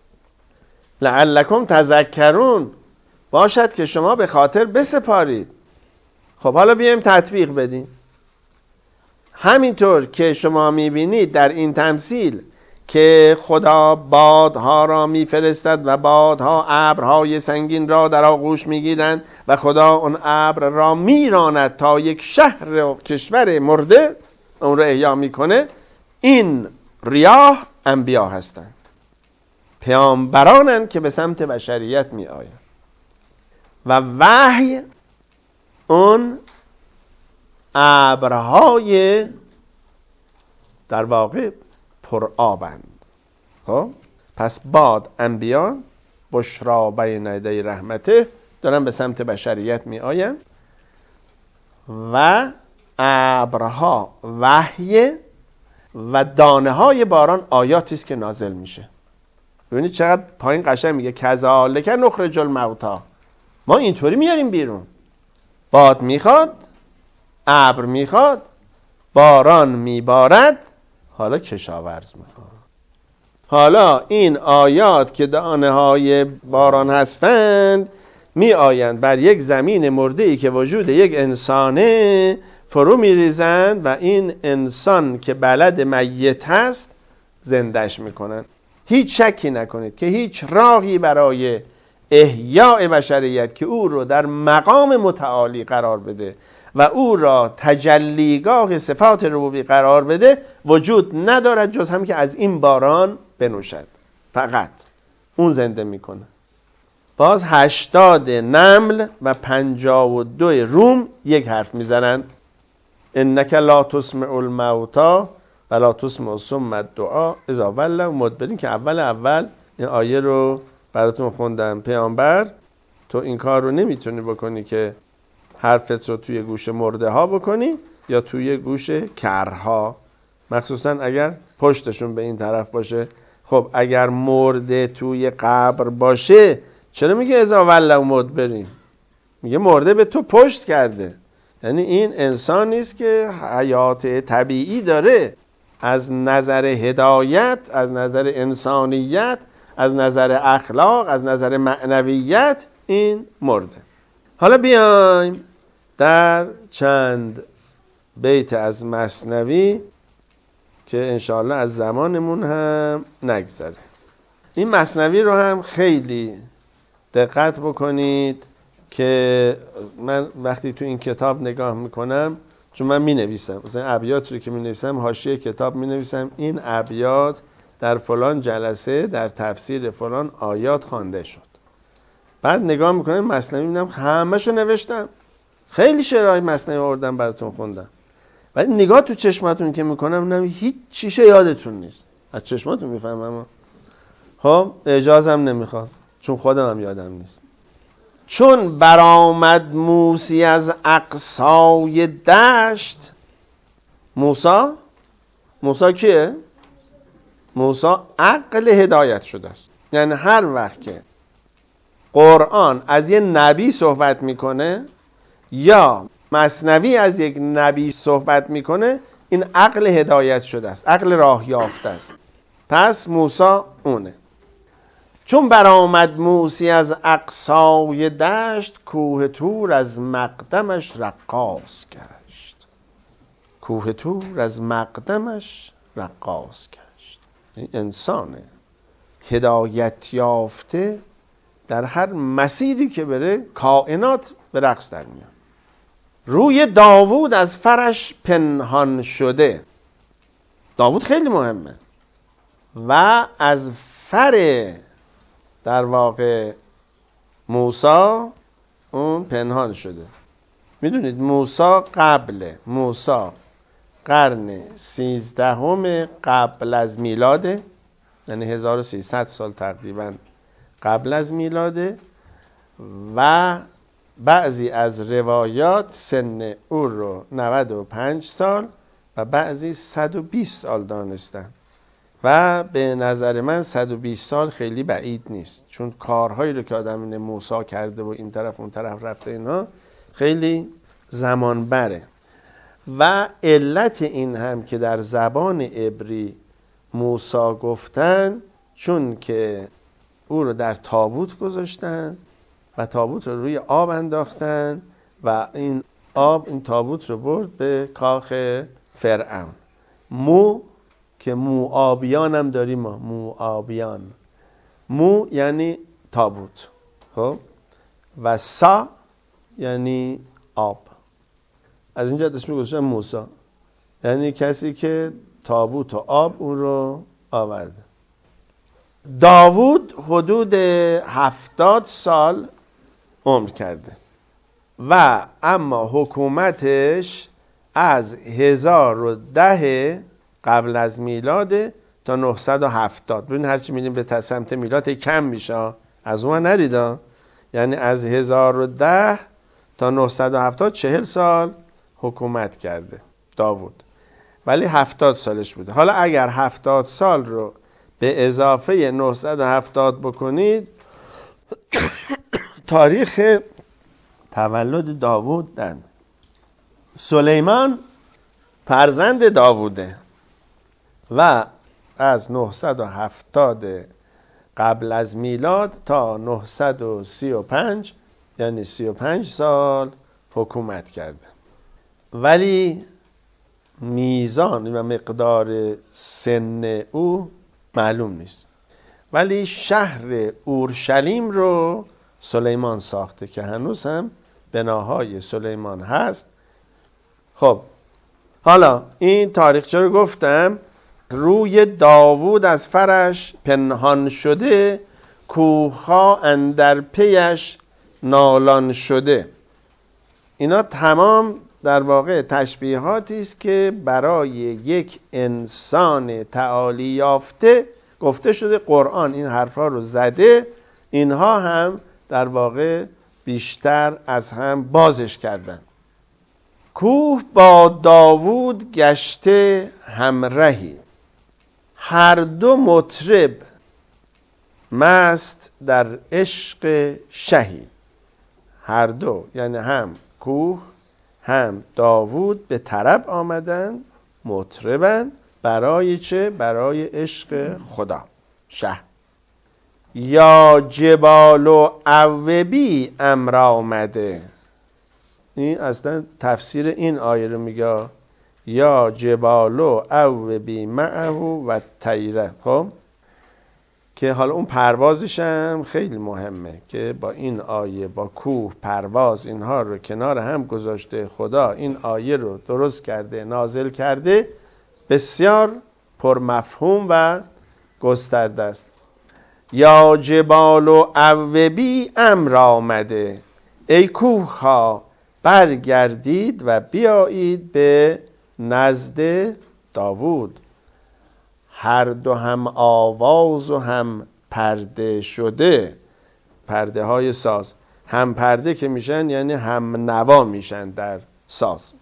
لعلکم تذکرون، باشد که شما به خاطر بسپارید. خب حالا بیایم تطبیق بدیم. همینطور که شما میبینید در این تمثیل که خدا بادها را میفرستد و بادها ابرهای سنگین را در آغوش میگیرند و خدا اون ابر را میراند تا یک شهر و کشور مرده اون را احیا میکنه. این ریاح انبیا هستند، پیامبرانند که به سمت بشریت می آیند. و وحی اون ابرهای در واقع پر آبند. خب پس باد انبیا بشرا بین یدی رحمته دارن به سمت بشریت می آیند و ابرها وحی و دانه های باران آیاتی است که نازل میشه. ببینید چقدر پایین قشنگ میگه کذالک نخرج الموتی، ما اینطوری میاریم بیرون. باد میخواد، ابر میخواد، باران میبارد، حالا کشاورز میخواد. حالا این آیات که دانه های باران هستند می آیند بر یک زمین مرده‌ای که وجود یک انسانه، فرو می ریزند و این انسان که بلد میت هست زندش میکنن. هیچ شکی نکنید که هیچ راهی برای احیاء بشریت که او رو در مقام متعالی قرار بده و او را تجلیگاه صفات ربوبی قرار بده وجود ندارد جز هم که از این باران بنوشد. فقط اون زنده میکنه. باز 80 نمل و 52 روم یک حرف میزنن، انک لا تسمع الموتی و لا تسمع الصم الدعاء اذا ولوا مدبرین، که اول این آیه رو براتون خوندم. پیامبر تو این کار رو نمیتونی بکنی که حرفت رو توی گوش مرده ها بکنی یا توی گوش کرها، مخصوصا اگر پشتشون به این طرف باشه. خب اگر مرده توی قبر باشه چرا میگه اذا ولوا مدبرین؟ میگه مرده به تو پشت کرده، یعنی این انسان نیست که حیات طبیعی داره. از نظر هدایت، از نظر انسانیت، از نظر اخلاق، از نظر معنویت این مرده. حالا بیایم در چند بیت از مثنوی که انشاءالله از زمانمون هم نگذره. این مثنوی رو هم خیلی دقت بکنید که من وقتی تو این کتاب نگاه میکنم، چون من مینویسم مثلا ابیات رو که مینویسم حاشیه کتاب مینویسم این ابیات در فلان جلسه در تفسیر فلان آیات خوانده شد. بعد نگاه میکنم مثنوی میبینم همه‌شو نوشتم، خیلی شعرهای مثنوی آوردم براتون خوندم، ولی نگاه تو چشماتون که میکنم میبینم هیچ چیشه یادتون نیست. از چشماتون میفهمم. خب اجازم نمیخواد چون خودم هم یادم نیست. چون برآمد موسی از اقصای دشت، موسی کیه؟ موسی عقل هدایت شده است. یعنی هر وقت که قرآن از یه نبی صحبت میکنه یا مثنوی از یک نبی صحبت میکنه، این عقل هدایت شده است، عقل راه یافته است. پس موسی اونه. چون برآمد موسی از اقصای دشت، کوه طور از مقدمش رقاص گشت. کوه طور از مقدمش رقاص گشت. این انسانه هدایت یافته در هر مسیری که بره کائنات به رقص در میاد. روی داوود از فرش پنهان شده. داوود خیلی مهمه. و از فر در واقع موسی اون پنهان شده. میدونید موسی قرن 13 قبل از میلاده، یعنی 1300 سال تقریبا قبل از میلاده، و بعضی از روایات سن او رو 95 سال و بعضی 120 سال دانستن و به نظر من 120 سال خیلی بعید نیست، چون کارهایی رو که آدم اینه موسی کرده و این طرف اون طرف رفته اینا خیلی زمان بره. و علت این هم که در زبان عبری موسی گفتن چون که او رو در تابوت گذاشتن و تابوت رو روی آب انداختن و این آب این تابوت رو برد به کاخ فرعون. که موآبیان هم داریم ما، موآبیان. مو یعنی تابوت، خب، و سا یعنی آب. از اینجا اسمش گذاشتن موسی، یعنی کسی که تابوت و آب اون رو آورده. داوود حدود 70 سال عمر کرده و اما حکومتش از 1010 قبل از میلاد تا 970. ببین هرچی میریم به سمت میلاد کم میشه، از اون نریدا. یعنی از 1010 تا 970 40 سال حکومت کرده داوود، ولی 70 سالش بوده. حالا اگر 70 سال رو به اضافه 970 بکنید تاریخ تولد داوود در سلیمان فرزند داووده و از 970 قبل از میلاد تا 935 یعنی 35 سال حکومت کرده، ولی میزان و مقدار سن او معلوم نیست. ولی شهر اورشلیم رو سلیمان ساخته که هنوز هم بناهای سلیمان هست. خب حالا این تاریخچه رو گفتم. روی داوود از فرش پنهان شده، کوه‌ها اندر پیش نالان شده. اینا تمام در واقع تشبیهاتی است که برای یک انسان تعالی یافته گفته شده. قرآن این حرفا رو زده، اینها هم در واقع بیشتر از هم بازش کردن. کوه با داوود گشته همرهی، هر دو مطرب مست در عشق شهی. هر دو یعنی هم کوه هم داوود به طرب آمدن، مطربن. برای چه؟ برای عشق خدا. شه یا جبال و اوبی امر آمده. این اصلا تفسیر این آیه رو میگه، یا جبال و اوبی معه و طیره. خب که حالا اون پروازش هم خیلی مهمه که با این آیه با کوه پرواز اینها رو کنار هم گذاشته. خدا این آیه رو درست کرده، نازل کرده، بسیار پرمفهوم و گسترده است. یا جبال و اوبی امر آمده، ای کوه ها برگردید و بیایید به نزد داوود. هر دو هم آواز و هم پرده شده. پرده های ساز هم پرده که میشن یعنی هم نوا میشن در ساز.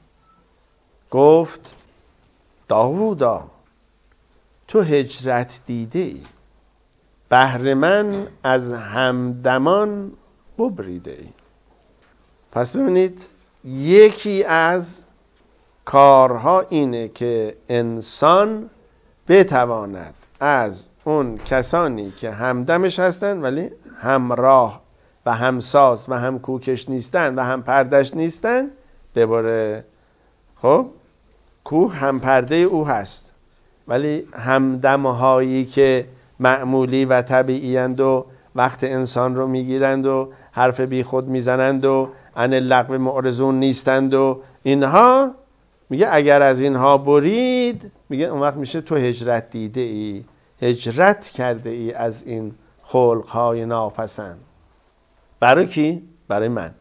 گفت داوودا تو هجرت دیده ای، بهر من از همدمان ببریده ای. پس ببینید یکی از کارها اینه که انسان بتواند از اون کسانی که همدمش هستن ولی همراه و همساز و هم کوکش نیستن و هم پردش نیستن ببره. خب کوه هم پرده او هست، ولی همدمهایی که معمولی و طبیعی اند و وقت انسان رو میگیرند و حرف بی خود میزنند و عن اللغو معرضون نیستند و اینها، میگه اگر از اینها برید، میگه اون وقت میشه تو هجرت دیده ای، هجرت کرده ای از این خلقهای ناپسند. برای کی؟ برای من.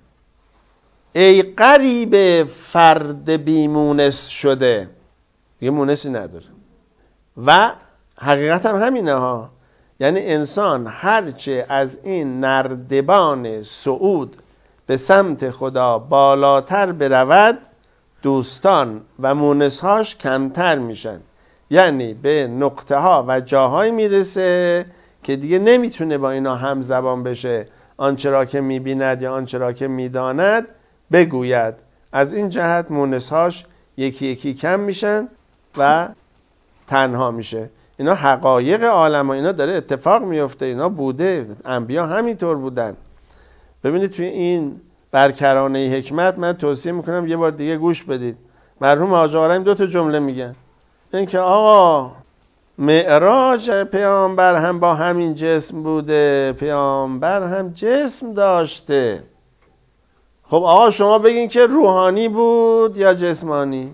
ای غریب فرد بیمونس شده، دیگه مونسی نداره. و حقیقت هم همینه ها، یعنی انسان هرچه از این نردبان صعود به سمت خدا بالاتر برود، دوستان و مونسهاش کمتر میشن. یعنی به نقطه ها و جاهای میرسه که دیگه نمیتونه با اینا همزبان بشه. آنچه را که میبیند یا آنچه را که میداند بگوید. از این جهت مونسهاش یکی یکی کم میشن و تنها میشه. اینا حقایق عالم، اینا داره اتفاق میفته، اینا بوده، انبیا همینطور بودن. ببینید توی این برکرانه حکمت من توصیه میکنم یه بار دیگه گوش بدید. مرحوم حاج آرمی 2 جمله میگن، این که آقا معراج پیامبر هم با همین جسم بوده، پیامبر هم جسم داشته. خب آقا شما بگین که روحانی بود یا جسمانی؟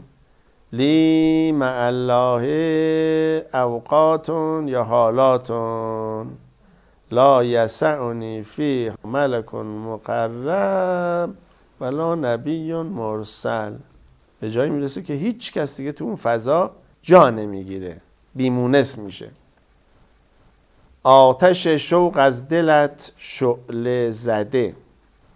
لی مع الله اوقاتون یا حالاتون لا یسعنی فی ملک مقرب ولا نبی مرسل. به جایی میرسه که هیچ کس دیگه تو اون فضا جا نمیگیره، بیمونس میشه. آتش شوق از دلت شعله زده.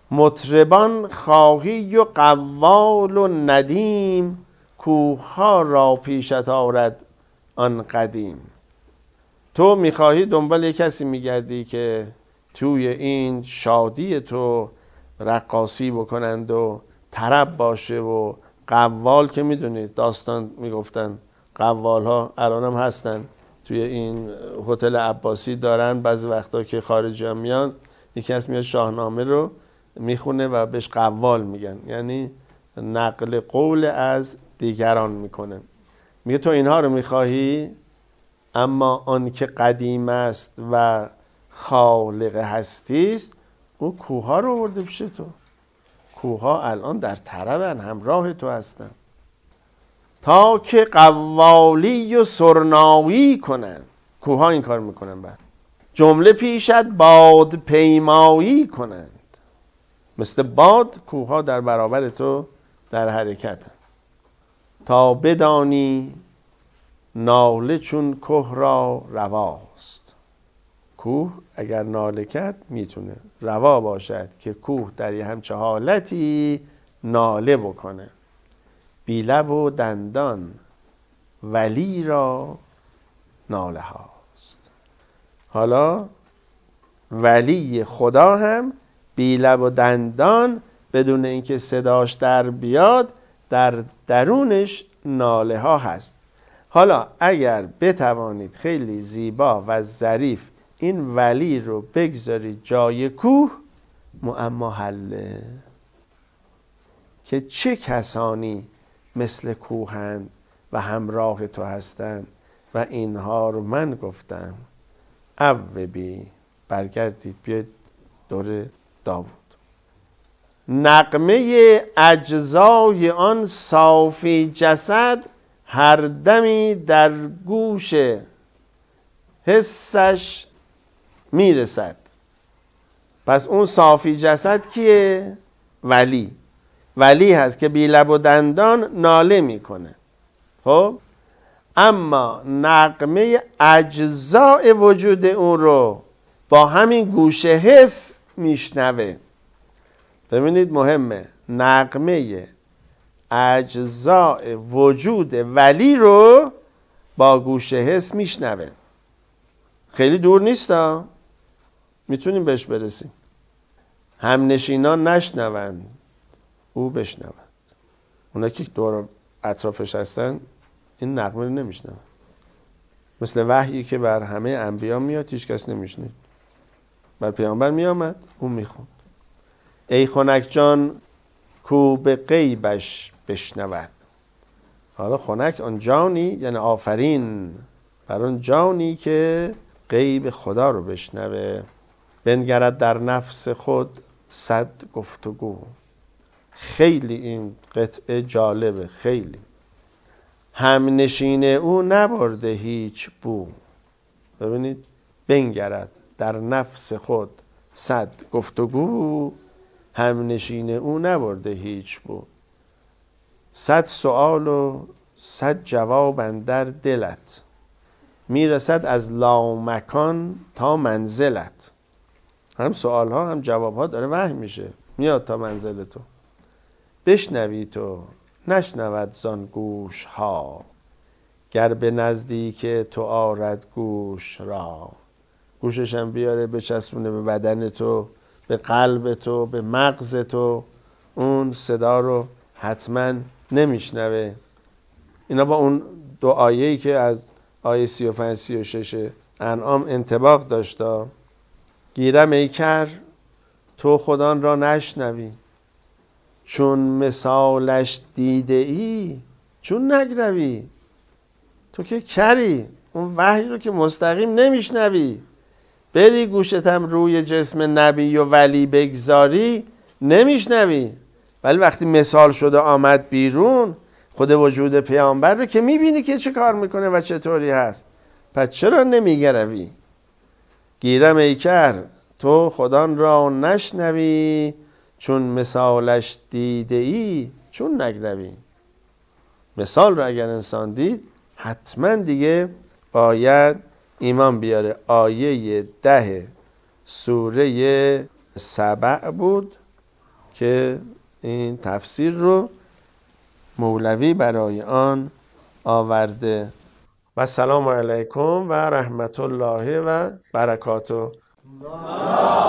مطربان خواهی و قوال و ندیم، کوهها را پیشت آرد آن قدیم. تو میخواهی دنبال یک کسی میگردی که توی این شادی تو رقاصی بکنند و طرب باشه و قوال که میدونید داستان میگفتن، قوال ها الان هم هستن توی این هتل عباسی دارن، بعضی وقتا که خارجی ها میان یکی از میاد شاهنامه رو میخونه و بهش قوال میگن، یعنی نقل قول از دیگران میکنه. میگه تو اینها رو میخواهی، اما آن که قدیم است و خالق هستی است، او کوها رو آورده پیش تو. کوها الان در طربن، همراه تو هستن، تا که قوالی و سرنایی کنن. کوها این کار میکنن، بعد جمله پیشت باد پیمایی کنند. مثل باد کوها در برابر تو در حرکت هن. تا بدانی ناله چون که را رواست. کوه اگر ناله کرد میتونه روا باشد که کوه در یه همچه حالتی ناله بکنه. بی لب و دندان ولی را ناله هاست. حالا ولی خدا هم بی لب و دندان، بدون اینکه صداش در بیاد، در درونش ناله ها هست. حالا اگر بتوانید خیلی زیبا و ظریف این ولی رو بگذارید جای کوه، معما حله. که چه کسانی مثل کوهند و همراه تو هستند و اینها رو من گفتم. اوبی، برگردید بیاید دور داوود. نغمه اجزای آن صافی جسد، هر دمی در گوش حسش میرسد. پس اون صافی جسد کیه؟ ولی. ولی هست که بی لب و دندان ناله میکنه. خب اما نغمه اجزای وجود اون رو با همین گوش حس میشنوه. ببینید مهمه، نغمه اجزای وجود ولی رو با گوش حس میشنوه. خیلی دور نیست ها، میتونیم بهش برسیم. همنشینان نشنوند، او بشنود. اونا که دور اطرافش هستن این نغمه رو نمیشنون. مثل وحیی که بر همه انبیا میاد، هیچ کس نمیشنید. بر پیامبر میامد، اون میخوند. ای خنک جان کو به غیبش بشنود. حالا خنک آن جانی، یعنی آفرین بر آن جانی که غیب خدا رو بشنوه. بنگرد در نفس خود صد گفتگو. خیلی این قطعه جالبه، خیلی. هم نشین او نبرده هیچ بو. ببینید، بنگرد در نفس خود صد گفتگو، هم نشین او نبرده هیچ بو. 100 سؤال و 100 جواب اندر دلت، میرسد از لامکان تا منزلت. هم سؤال ها هم جواب ها داره وحی میشه، میاد تا منزل تو. بشنوی تو نشنود زان گوش ها، گر به نزدیک تو آرد گوش را. گوشش هم بیاره بچسبونه به بدن تو، به قلب تو، به مغز تو، اون صدا رو حتما نمیشنوه. اینا با اون دو آیه‌ای که از آیه 35-36 انعام انطباق داشته. گیرم ای کر تو خودان را نشنوی، چون مثالش دیده ای چون نگروی. تو که کری، اون وحی رو که مستقیم نمیشنوی، بری گوشتم روی جسم نبی و ولی بگذاری نمیشنوی. ولی وقتی مثال شده آمد بیرون، خود وجود پیامبر رو که میبینی که چه کار میکنه و چطوری هست، پس چرا نمیگروی؟ گیرم ای کر تو خودان را نشنوی، چون مثالش دیده ای چون نگروی. مثال رو اگر انسان دید، حتما دیگه باید ایمان بیاره. آیه 10 سوره سبع بود. که این تفسیر رو مولوی برای آن آورده. و السلام علیکم و رحمت الله و برکاته.